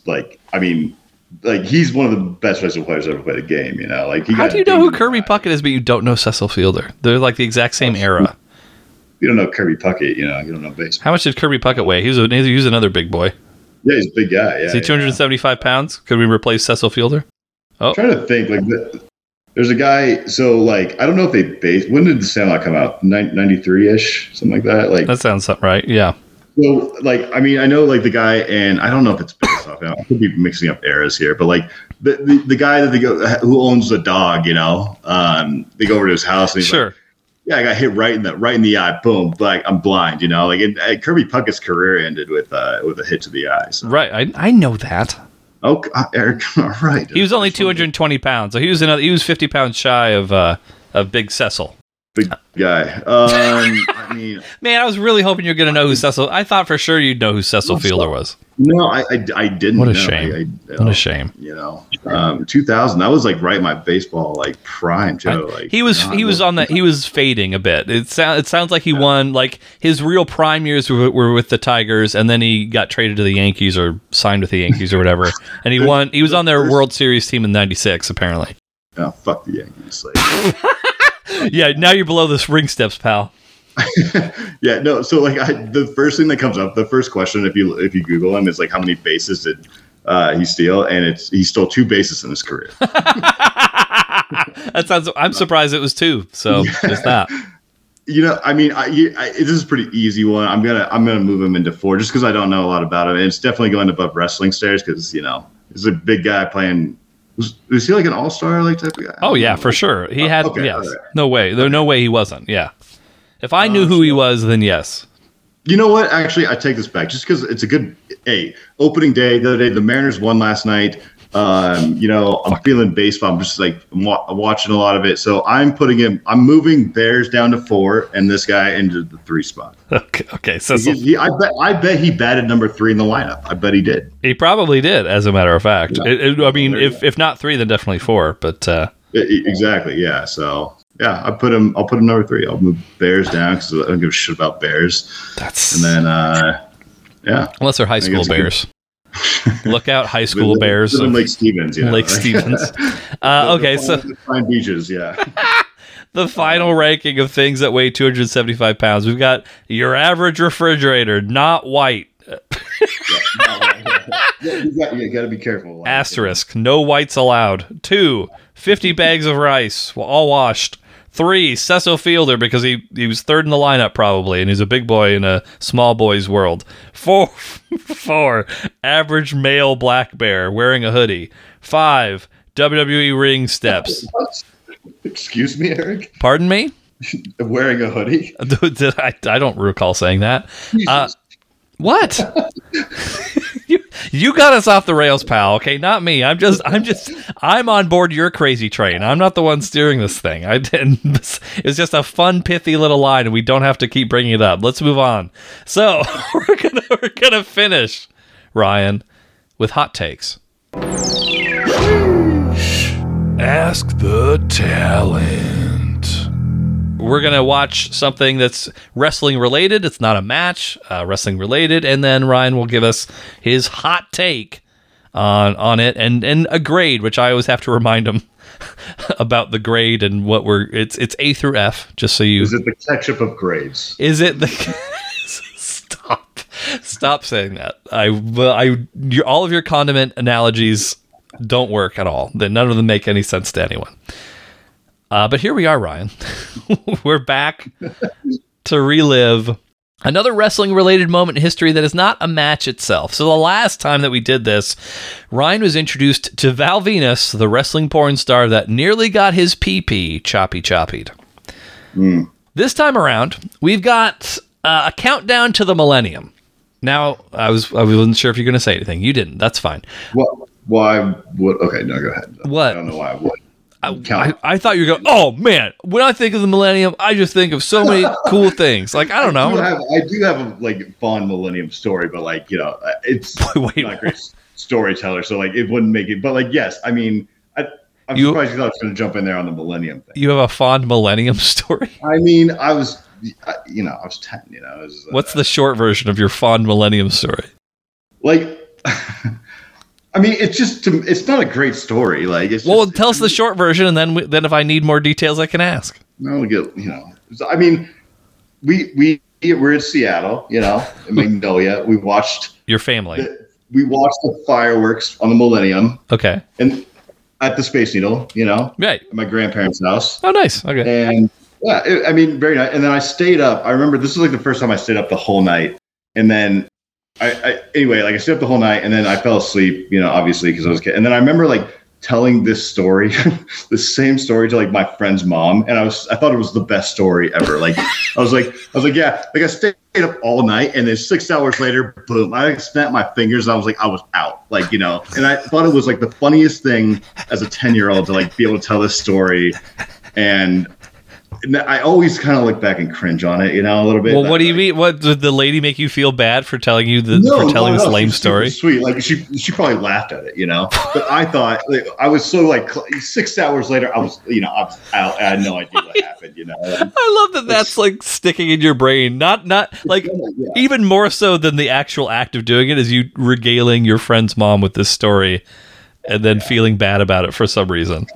he's one of the best baseball players ever played a game. How do you know who Kirby Puckett is, but you don't know Cecil Fielder? They're like the exact same era. You don't know Kirby Puckett. You don't know baseball. How much did Kirby Puckett weigh? He was another big boy. Yeah, he's a big guy. Yeah, is he 275 pounds? Could we replace Cecil Fielder? I'm trying to think. There's a guy. So I don't know if they based. When did the Sandlot come out? 93-ish, something like that. That sounds right. Yeah. So I know the guy, and I don't know if it's based off. I could be mixing up eras here, but the guy that who owns the dog. They go over to his house. And he's sure. I got hit right in the eye. Boom! I'm blind. Kirby Puckett's career ended with a hit to the eye. So. Right. I know that. Oh, Eric. All right. He was only 220 pounds, so he was 50 pounds shy of Big Cecil. Big guy. Man, I was really hoping you're going to know who Cecil. I thought for sure you'd know who Cecil Fielder was. No, I didn't. What a shame. What a shame. 2000. That was right in my baseball prime, Joe. He was fading a bit. It sounds like he won his real prime years were with the Tigers, and then he got traded to the Yankees or signed with the Yankees or whatever. And he won. He was on their World Series team in '96, apparently. Oh, fuck the Yankees. Yeah, now you're below the ring steps, pal. Yeah, no. So the first thing that comes up, the first question, if you Google him, is how many bases did he steal? And he stole 2 bases in his career. I'm surprised it was 2. So just that. This is a pretty easy one. I'm gonna move him into 4 just because I don't know a lot about him. And it's definitely going above wrestling stairs because he's a big guy playing. Was he an all-star type of guy? Oh yeah, for sure. He had yes. Right. No way. There's no way he wasn't. Yeah. If I knew who he was, then yes. You know what? Actually, I take this back just because it's a good opening day. The other day, the Mariners won last night. I'm feeling baseball. I'm just I'm watching a lot of it. So I'm moving Bears down to 4 and this guy into the 3 spot. Okay. So I bet he batted number 3 in the lineup. I bet he did. He probably did, as a matter of fact. Yeah. If not 3, then definitely 4. But exactly, yeah. So yeah, I'll put him number 3. I'll move Bears down because I don't give a shit about Bears. And then yeah, unless they're high school Bears. Look out, high school Bears. Lake Stevens, Lake Stevens. Okay, so fine beaches, yeah. The final ranking of things that weigh 275 pounds. We've got your average refrigerator, not white. You got to be careful. Asterisk, no whites allowed. 2, 50 bags of rice, all washed. 3, Cecil Fielder, because he was 3rd in the lineup probably, and he's a big boy in a small boy's world. 4, average male black bear wearing a hoodie. 5, WWE ring steps. Excuse me, Eric? Pardon me? Wearing a hoodie? I don't recall saying that. What? You got us off the rails, pal. Okay, not me. I'm on board your crazy train. I'm not the one steering this thing. It's just a fun, pithy little line, and we don't have to keep bringing it up. Let's move on. So we're gonna finish, Ryan, with hot takes. Ask the talent. We're going to watch something that's wrestling related. It's not a match, wrestling related. And then Ryan will give us his hot take on it and a grade, which I always have to remind him about the grade and what it's A through F, just so you. Is it the ketchup of grades? Is it the. Stop saying that. All of your condiment analogies don't work at all. None of them make any sense to anyone. But here we are, Ryan. We're back to relive another wrestling-related moment in history that is not a match itself. So the last time that we did this, Ryan was introduced to Val Venus, the wrestling porn star that nearly got his pee-pee choppy-choppied. This time around, we've got a countdown to the millennium. Now, I wasn't sure if you're going to say anything. You didn't. That's fine. Well, why would? Okay, no, go ahead. What? I don't know why I would. I thought you were going, oh, man, when I think of the millennium, I just think of so many cool things. Like, I don't know. I do have a like fond millennium story, but like, you know, it's not a great storyteller, so like it wouldn't make it. But like, yes, I mean, I'm surprised you thought I was going to jump in there on the millennium thing. You have a fond millennium story? I mean, I was 10, you know. What's the short version of your fond millennium story? Like, I mean, it's not a great story. Like, tell us the short version, and then if I need more details, I can ask. No, I mean, we're in Seattle, you know, in Magnolia. We watched your family. We watched the fireworks on the Millennium. Okay. And at the Space Needle, you know, right, at my grandparents' house. Oh, nice. Okay. And yeah, I mean, very nice. And then I stayed up. I remember this was like the first time I stayed up the whole night, and then. Anyway, like I stayed up the whole night and then I fell asleep, you know, obviously because I was a kid. And then I remember like telling this story, the same story to like my friend's mom. And I thought it was the best story ever. Like, I was like, yeah, like I stayed up all night and then 6 hours later, boom, I like, snapped my fingers. And I was like, I was out, like, you know, and I thought it was like the funniest thing as a 10-year-old to like be able to tell this story. And I always kind of look back and cringe on it, you know, a little bit. Well, what do you mean? What did the lady make you feel bad for telling you this lame story? Sweet, like she probably laughed at it, you know. But I thought like, I was so like 6 hours later, I was out. I had no idea what happened, you know. I love that's like sticking in your brain, not like even more so than the actual act of doing it is you regaling your friend's mom with this story, and then feeling bad about it for some reason.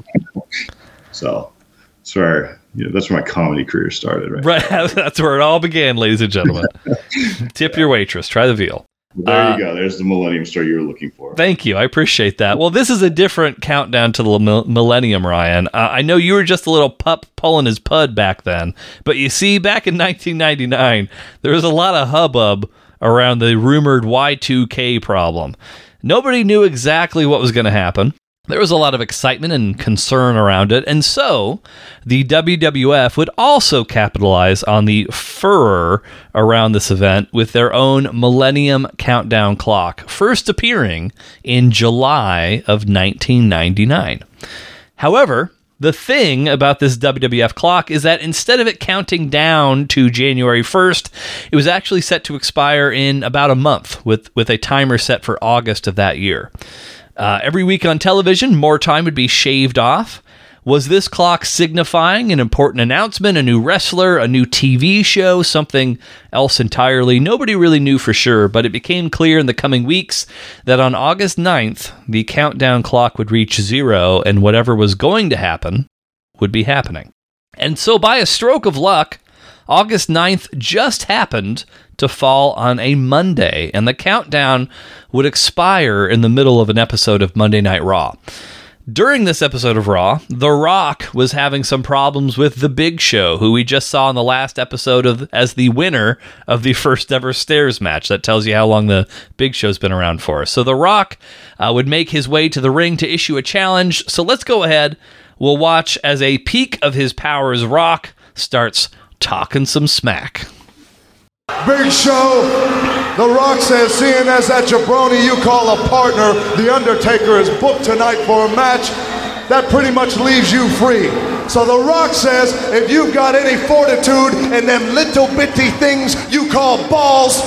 So, sorry. Yeah, that's where my comedy career started, right? Right, that's where it all began, ladies and gentlemen. Tip your waitress, try the veal. There you go. There's the millennium story you were looking for. Thank you. I appreciate that. Well, this is a different countdown to the millennium, Ryan. I know you were just a little pup pulling his pud back then, but you see, back in 1999, there was a lot of hubbub around the rumored Y2K problem. Nobody knew exactly what was going to happen. There was a lot of excitement and concern around it, and so the WWF would also capitalize on the furor around this event with their own Millennium Countdown Clock, first appearing in July of 1999. However, the thing about this WWF clock is that instead of it counting down to January 1st, it was actually set to expire in about a month with a timer set for August of that year. Every week on television, more time would be shaved off. Was this clock signifying an important announcement, a new wrestler, a new TV show, something else entirely? Nobody really knew for sure, but it became clear in the coming weeks that on August 9th, the countdown clock would reach 0, and whatever was going to happen would be happening. And so by a stroke of luck, August 9th just happened to fall on a Monday, and the countdown would expire in the middle of an episode of Monday Night Raw. During this episode of Raw, The Rock was having some problems with The Big Show, who we just saw in the last episode as the winner of the first ever Stairs match. That tells you how long The Big Show's been around for. So The Rock would make his way to the ring to issue a challenge. So let's go ahead. We'll watch as a peak of his powers, Rock starts talking some smack. Big Show, The Rock says, seeing as that jabroni you call a partner, The Undertaker is booked tonight for a match, that pretty much leaves you free. So The Rock says, if you've got any fortitude in them little bitty things you call balls.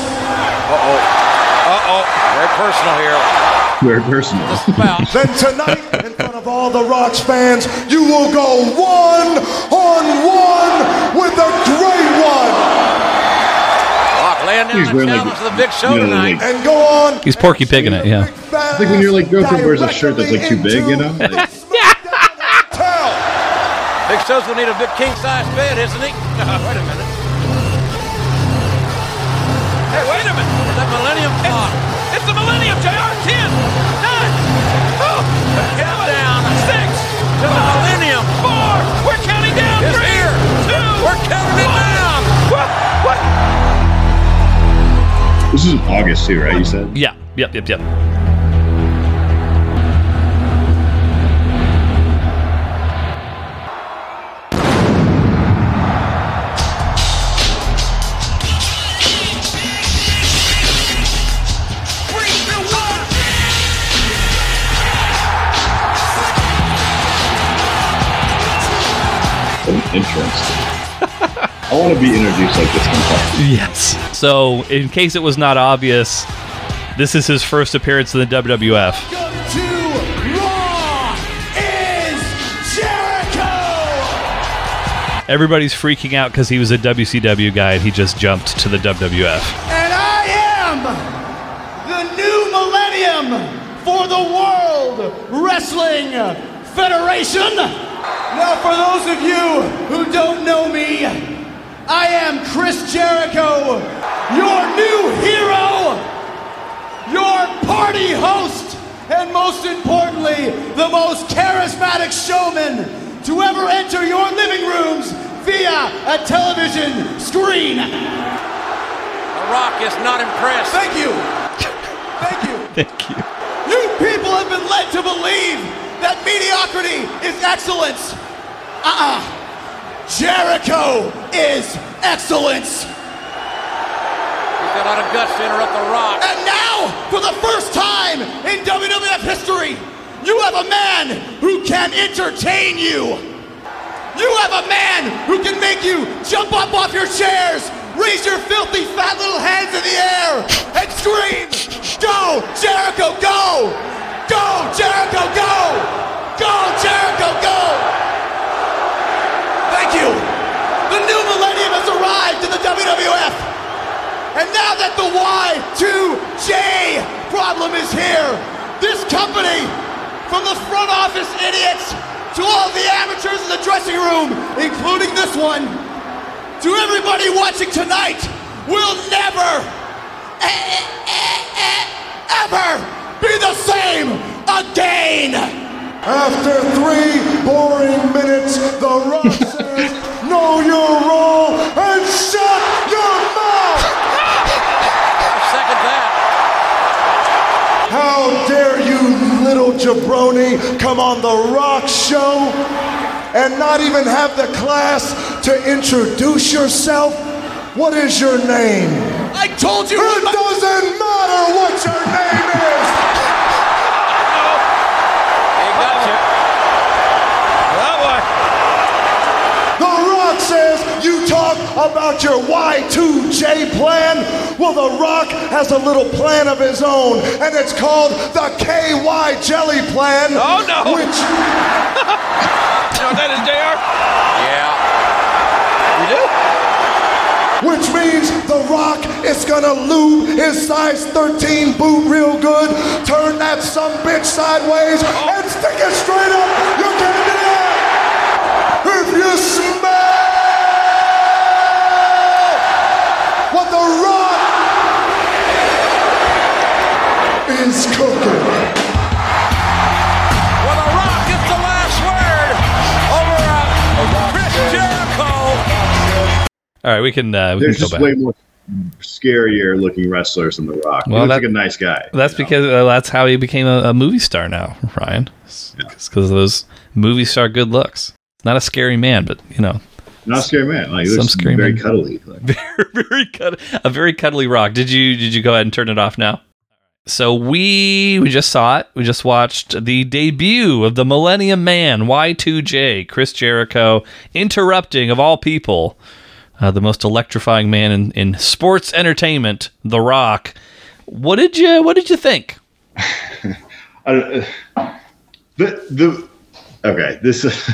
Very personal here. Very personal. Then tonight, in front of all the Rock's fans, you will go one-on-one with the Great One. Laying down the challenge to The Big Show tonight. And go on. He's Porky Pigging it, yeah. It's like when your like girlfriend wears a shirt that's like too big, you know? Like, Big Show's gonna need a big king-size bed, isn't he? Wait a minute. Hey, wait a minute. It's that Millennium Clock. It's the Millennium, JR. 10, 9, oh, the countdown. 6 to the Millennium. 4, we're counting down. It's 3, here. 2, we're counting it down. What? this is August too, right? You said? Yeah. Yep. entrance. I want to be introduced like this sometime. Yes. So, in case it was not obvious, this is his first appearance in the WWF. Welcome to Raw is Jericho! Everybody's freaking out because he was a WCW guy and he just jumped to the WWF. And I am the new millennium for the World Wrestling Federation. Now, for those of you who don't know me, I am Chris Jericho, your new hero, your party host, and most importantly, the most charismatic showman to ever enter your living rooms via a television screen. The Rock is not impressed. Thank you. Thank you. Thank you. You people have been led to believe that mediocrity is excellence. Jericho is excellence. He's got a lot of guts to interrupt The Rock. And now, for the first time in WWF history, you have a man who can entertain you. You have a man who can make you jump up off your chairs, raise your filthy fat little hands in the air, and scream, "Go, Jericho, go! Go, Jericho, go! Go, Jericho, go!" Thank you. The new millennium has arrived in the WWF. And now that the Y2J problem is here, this company, from the front office idiots to all the amateurs in the dressing room, including this one, to everybody watching tonight, will never, ever be the same again. After 3 boring minutes, The Rock says, "Know your role and shut your mouth." I second that. How dare you, little jabroni, come on The Rock show and not even have the class to introduce yourself? What is your name? I told you. It doesn't matter what your name is. He got you. Oh boy. The Rock says you talk about your Y2J plan. Well, The Rock has a little plan of his own, and it's called the KY Jelly Plan. Oh, no. Which, You know what that is, JR? Yeah. You do? which means The Rock is gonna lube his size 13 boot real good, turn that sumbitch sideways, and stick it straight up your candidate. If you smell what The Rock is cooking. Well, The Rock gets the last word over Chris Jericho. All right, we can There's go just back. way more scarier looking wrestlers than The Rock. Well, He looks that- like a nice guy. That's you know? because that's how he became a movie star now, Ryan. It's because of those movie star good looks. Not a scary man, but Not a scary man. Like, he Some looks scary very man. cuddly. Like, a very cuddly Rock. Did you go ahead and turn it off now? So we just saw it. We just watched the debut of the Millennium Man, Y2J, Chris Jericho, interrupting, of all people, the most electrifying man in sports entertainment, The Rock. What did you think? Okay, this is.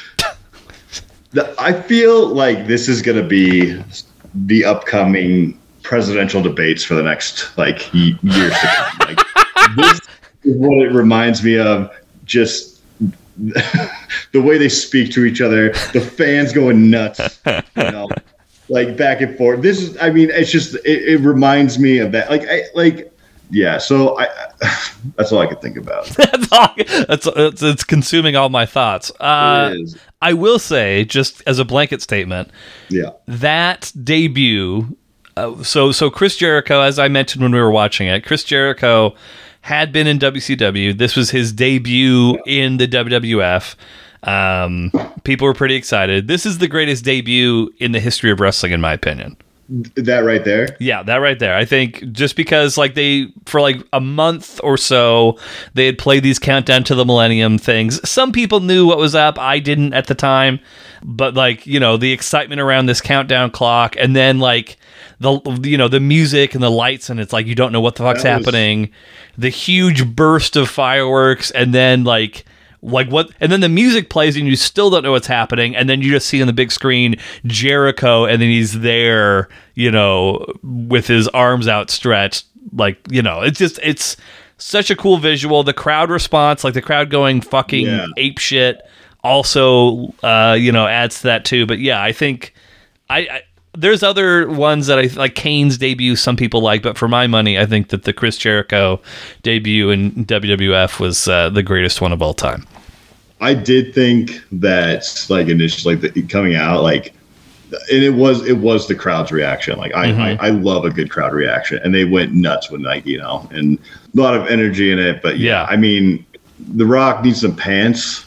I feel like this is going to be the upcoming presidential debates for the next years to come. Like, this is what it reminds me of. Just the way they speak to each other, the fans going nuts, back and forth. This is, I mean, it's just it reminds me of that. So that's all I could think about. It's consuming all my thoughts. It is. I will say, just as a blanket statement, Yeah. that debut. So Chris Jericho, as I mentioned when we were watching it, Chris Jericho had been in WCW. This was his debut in the WWF. People were pretty excited. This is the greatest debut in the history of wrestling, in my opinion. That right there? Yeah, that right there. I think just because like for like a month or so, they had played these countdown to the millennium things. Some people knew what was up. I didn't at the time. But like, the excitement around this countdown clock, and then like the music and the lights, and it's like you don't know what the fuck's happening. The huge burst of fireworks, and then like what, and then the music plays and you still don't know what's happening, and then you just see on the big screen Jericho, and then he's there, with his arms outstretched, like, it's such a cool visual. The crowd response, like the crowd going fucking ape shit, also adds to that too. But yeah, I think I there's other ones that I like. Kane's debut some people like, but for my money, I think that the Chris Jericho debut in WWF was the greatest one of all time. I did think that like initially coming out, like, and it was the crowd's reaction. Like I love a good crowd reaction, and they went nuts when and a lot of energy in it. But yeah, I mean, The Rock needs some pants.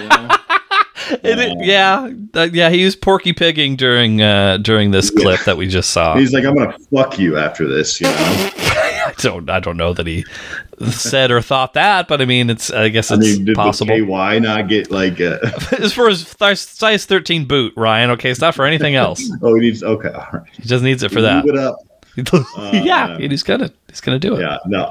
He was Porky Pigging during this clip that we just saw. He's like, I'm gonna fuck you after this, I don't know that he said or thought that, but I mean, I guess it's possible. Why not get like as for his size 13 boot, Ryan? Okay, it's not for anything else. All right. He just needs it for that. Move it up. He's gonna do it. Yeah, no,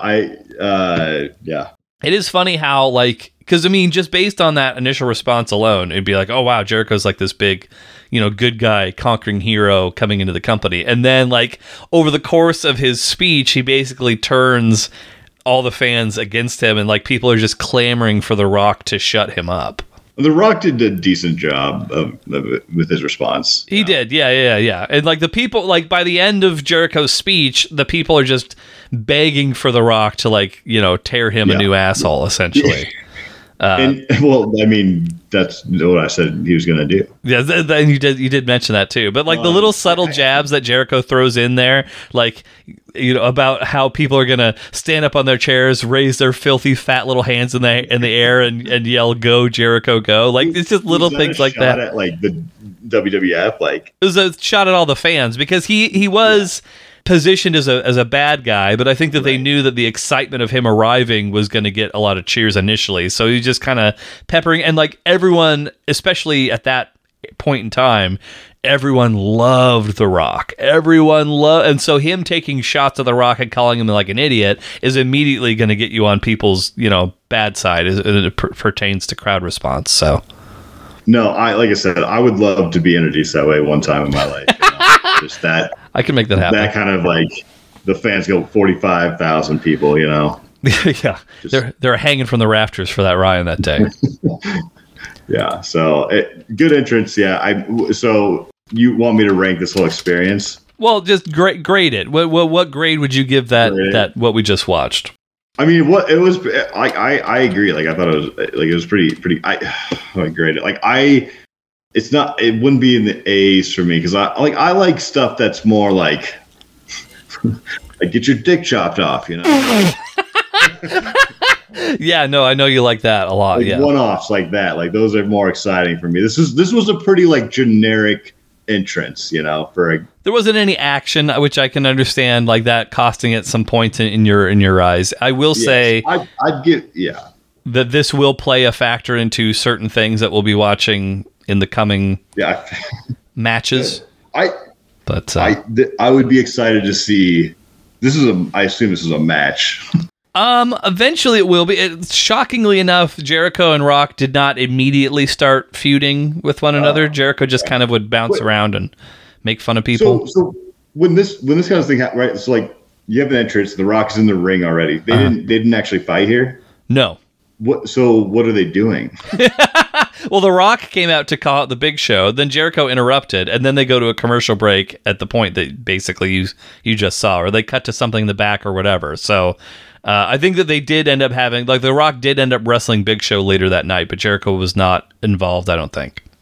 It is funny how, like, because I mean, just based on that initial response alone, it'd be like, oh wow, Jericho's like this big, good guy, conquering hero coming into the company. And then like over the course of his speech, he basically turns all the fans against him, and like people are just clamoring for The Rock to shut him up. The Rock did a decent job with his response. He did, yeah. And like the people, like by the end of Jericho's speech, the people are just begging for The Rock to like, tear him a new asshole, essentially. Well, I mean, that's what I said he was going to do. Yeah, and you did mention that too. But like the little subtle jabs that Jericho throws in there, like about how people are going to stand up on their chairs, raise their filthy fat little hands in the air, and yell, "Go Jericho, go!" Like it's just little things like that. At, like the WWF, like it was a shot at all the fans because he was. Positioned as a bad guy, but I think that they knew that the excitement of him arriving was going to get a lot of cheers initially. So he just kind of peppering, and like everyone, especially at that point in time, everyone loved The Rock. And so him taking shots of The Rock and calling him like an idiot is immediately going to get you on people's bad side as it pertains to crowd response. So no, like I said, I would love to be introduced that way one time in my life. Just that. I can make that happen. That kind of like the fans go 45,000 people, Yeah, they're hanging from the rafters for that Ryan that day. Yeah, so good entrance. Yeah, so you want me to rank this whole experience? Well, just grade it. What grade would you give that what we just watched? I mean, it was. I agree. Like I thought it was pretty. I grade it. Like it's not. It wouldn't be in the A's for me because I like stuff that's more like get your dick chopped off. Yeah, no, I know you like that a lot. Like one-offs like that. Like those are more exciting for me. This was a pretty like generic entrance. There wasn't any action, which I can understand. Like that costing at some points in your eyes. I will say, I'd get that this will play a factor into certain things that we'll be watching in the coming matches. I would be excited to see. I assume this is a match. Eventually it will be. Shockingly enough, Jericho and Rock did not immediately start feuding with one another. Jericho just kind of would bounce around and make fun of people. So when this kind of thing happened, right? So like you have an entrance, the Rock's in the ring already. They didn't actually fight here. No. What are they doing? Well, The Rock came out to call out the Big Show, then Jericho interrupted, and then they go to a commercial break at the point that basically you just saw, or they cut to something in the back or whatever. So I think that they did end up having, like The Rock did end up wrestling Big Show later that night, but Jericho was not involved, I don't think.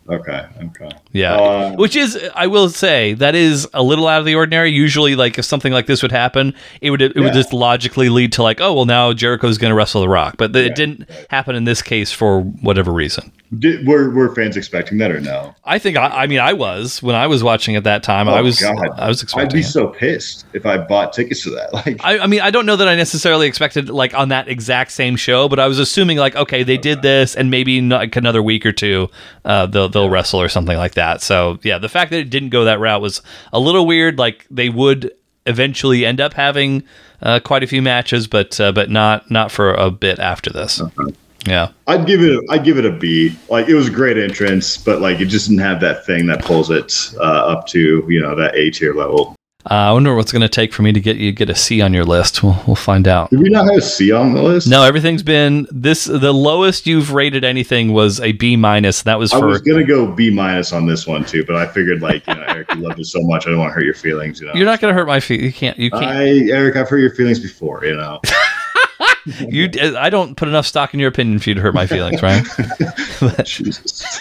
Okay. Yeah, which is, I will say, that is a little out of the ordinary. Usually, like, if something like this would happen, it would just logically lead to, like, oh, well, now Jericho's going to wrestle The Rock. But it didn't happen in this case for whatever reason. Were fans expecting that or no? I think, I was. When I was watching at that time, I was expecting I'd be it. so pissed if I bought tickets to that. Like, I don't know that I necessarily expected, like, on that exact same show, but I was assuming, like, okay, they did this, and maybe in like another week or two, they'll wrestle or something like that. So yeah, the fact that it didn't go that route was a little weird. Like, they would eventually end up having quite a few matches, but not for a bit after this. Okay. Yeah, I'd give it a B. Like, it was a great entrance, but like it just didn't have that thing that pulls it up to, you know, that A tier level. I wonder what's going to take for me to get a C on your list. We'll find out. Did we not have a C on the list? No, everything's been this. The lowest you've rated anything was a B-. That was for. I was gonna go B- on this one too, but I figured, like, you know, Eric, you loved it so much, I don't want to hurt your feelings. You know, You're not going to hurt my feelings. You can't. Eric, I've hurt your feelings before. You know. I don't put enough stock in your opinion for you to hurt my feelings, right? Jesus.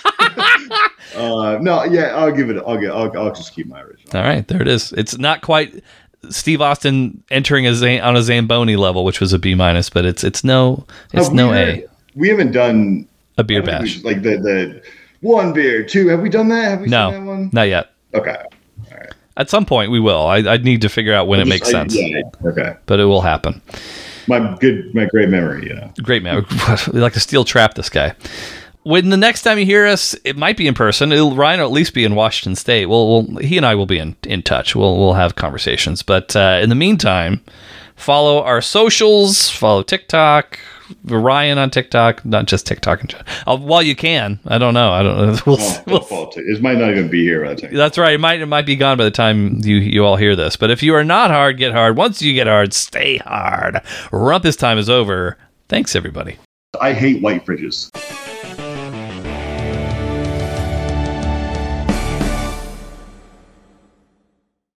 No, yeah, I'll just keep my original. All right, there it is. It's not quite Steve Austin entering on a Zamboni level, which was a B-, but it's no A. We haven't done a beer bash, like the one beer, two. Have we done that? Have we done that one? Not yet. Okay. All right. At some point we will. I'd need to figure out when it makes sense. Yeah. Okay. But it will happen. My great memory, you know. Great memory. We like to steel trap this guy. When the next time you hear us, it might be in person. Ryan will at least be in Washington State. He and I will be in touch. We'll have conversations. But in the meantime, follow our socials. Follow TikTok. Ryan on TikTok, not just TikTok. While you can, I don't know. It might not even be here by the time. That's right. It might be gone by the time you all hear this. But if you are not hard, get hard. Once you get hard, stay hard. Rumpus time is over. Thanks, everybody. I hate white fridges.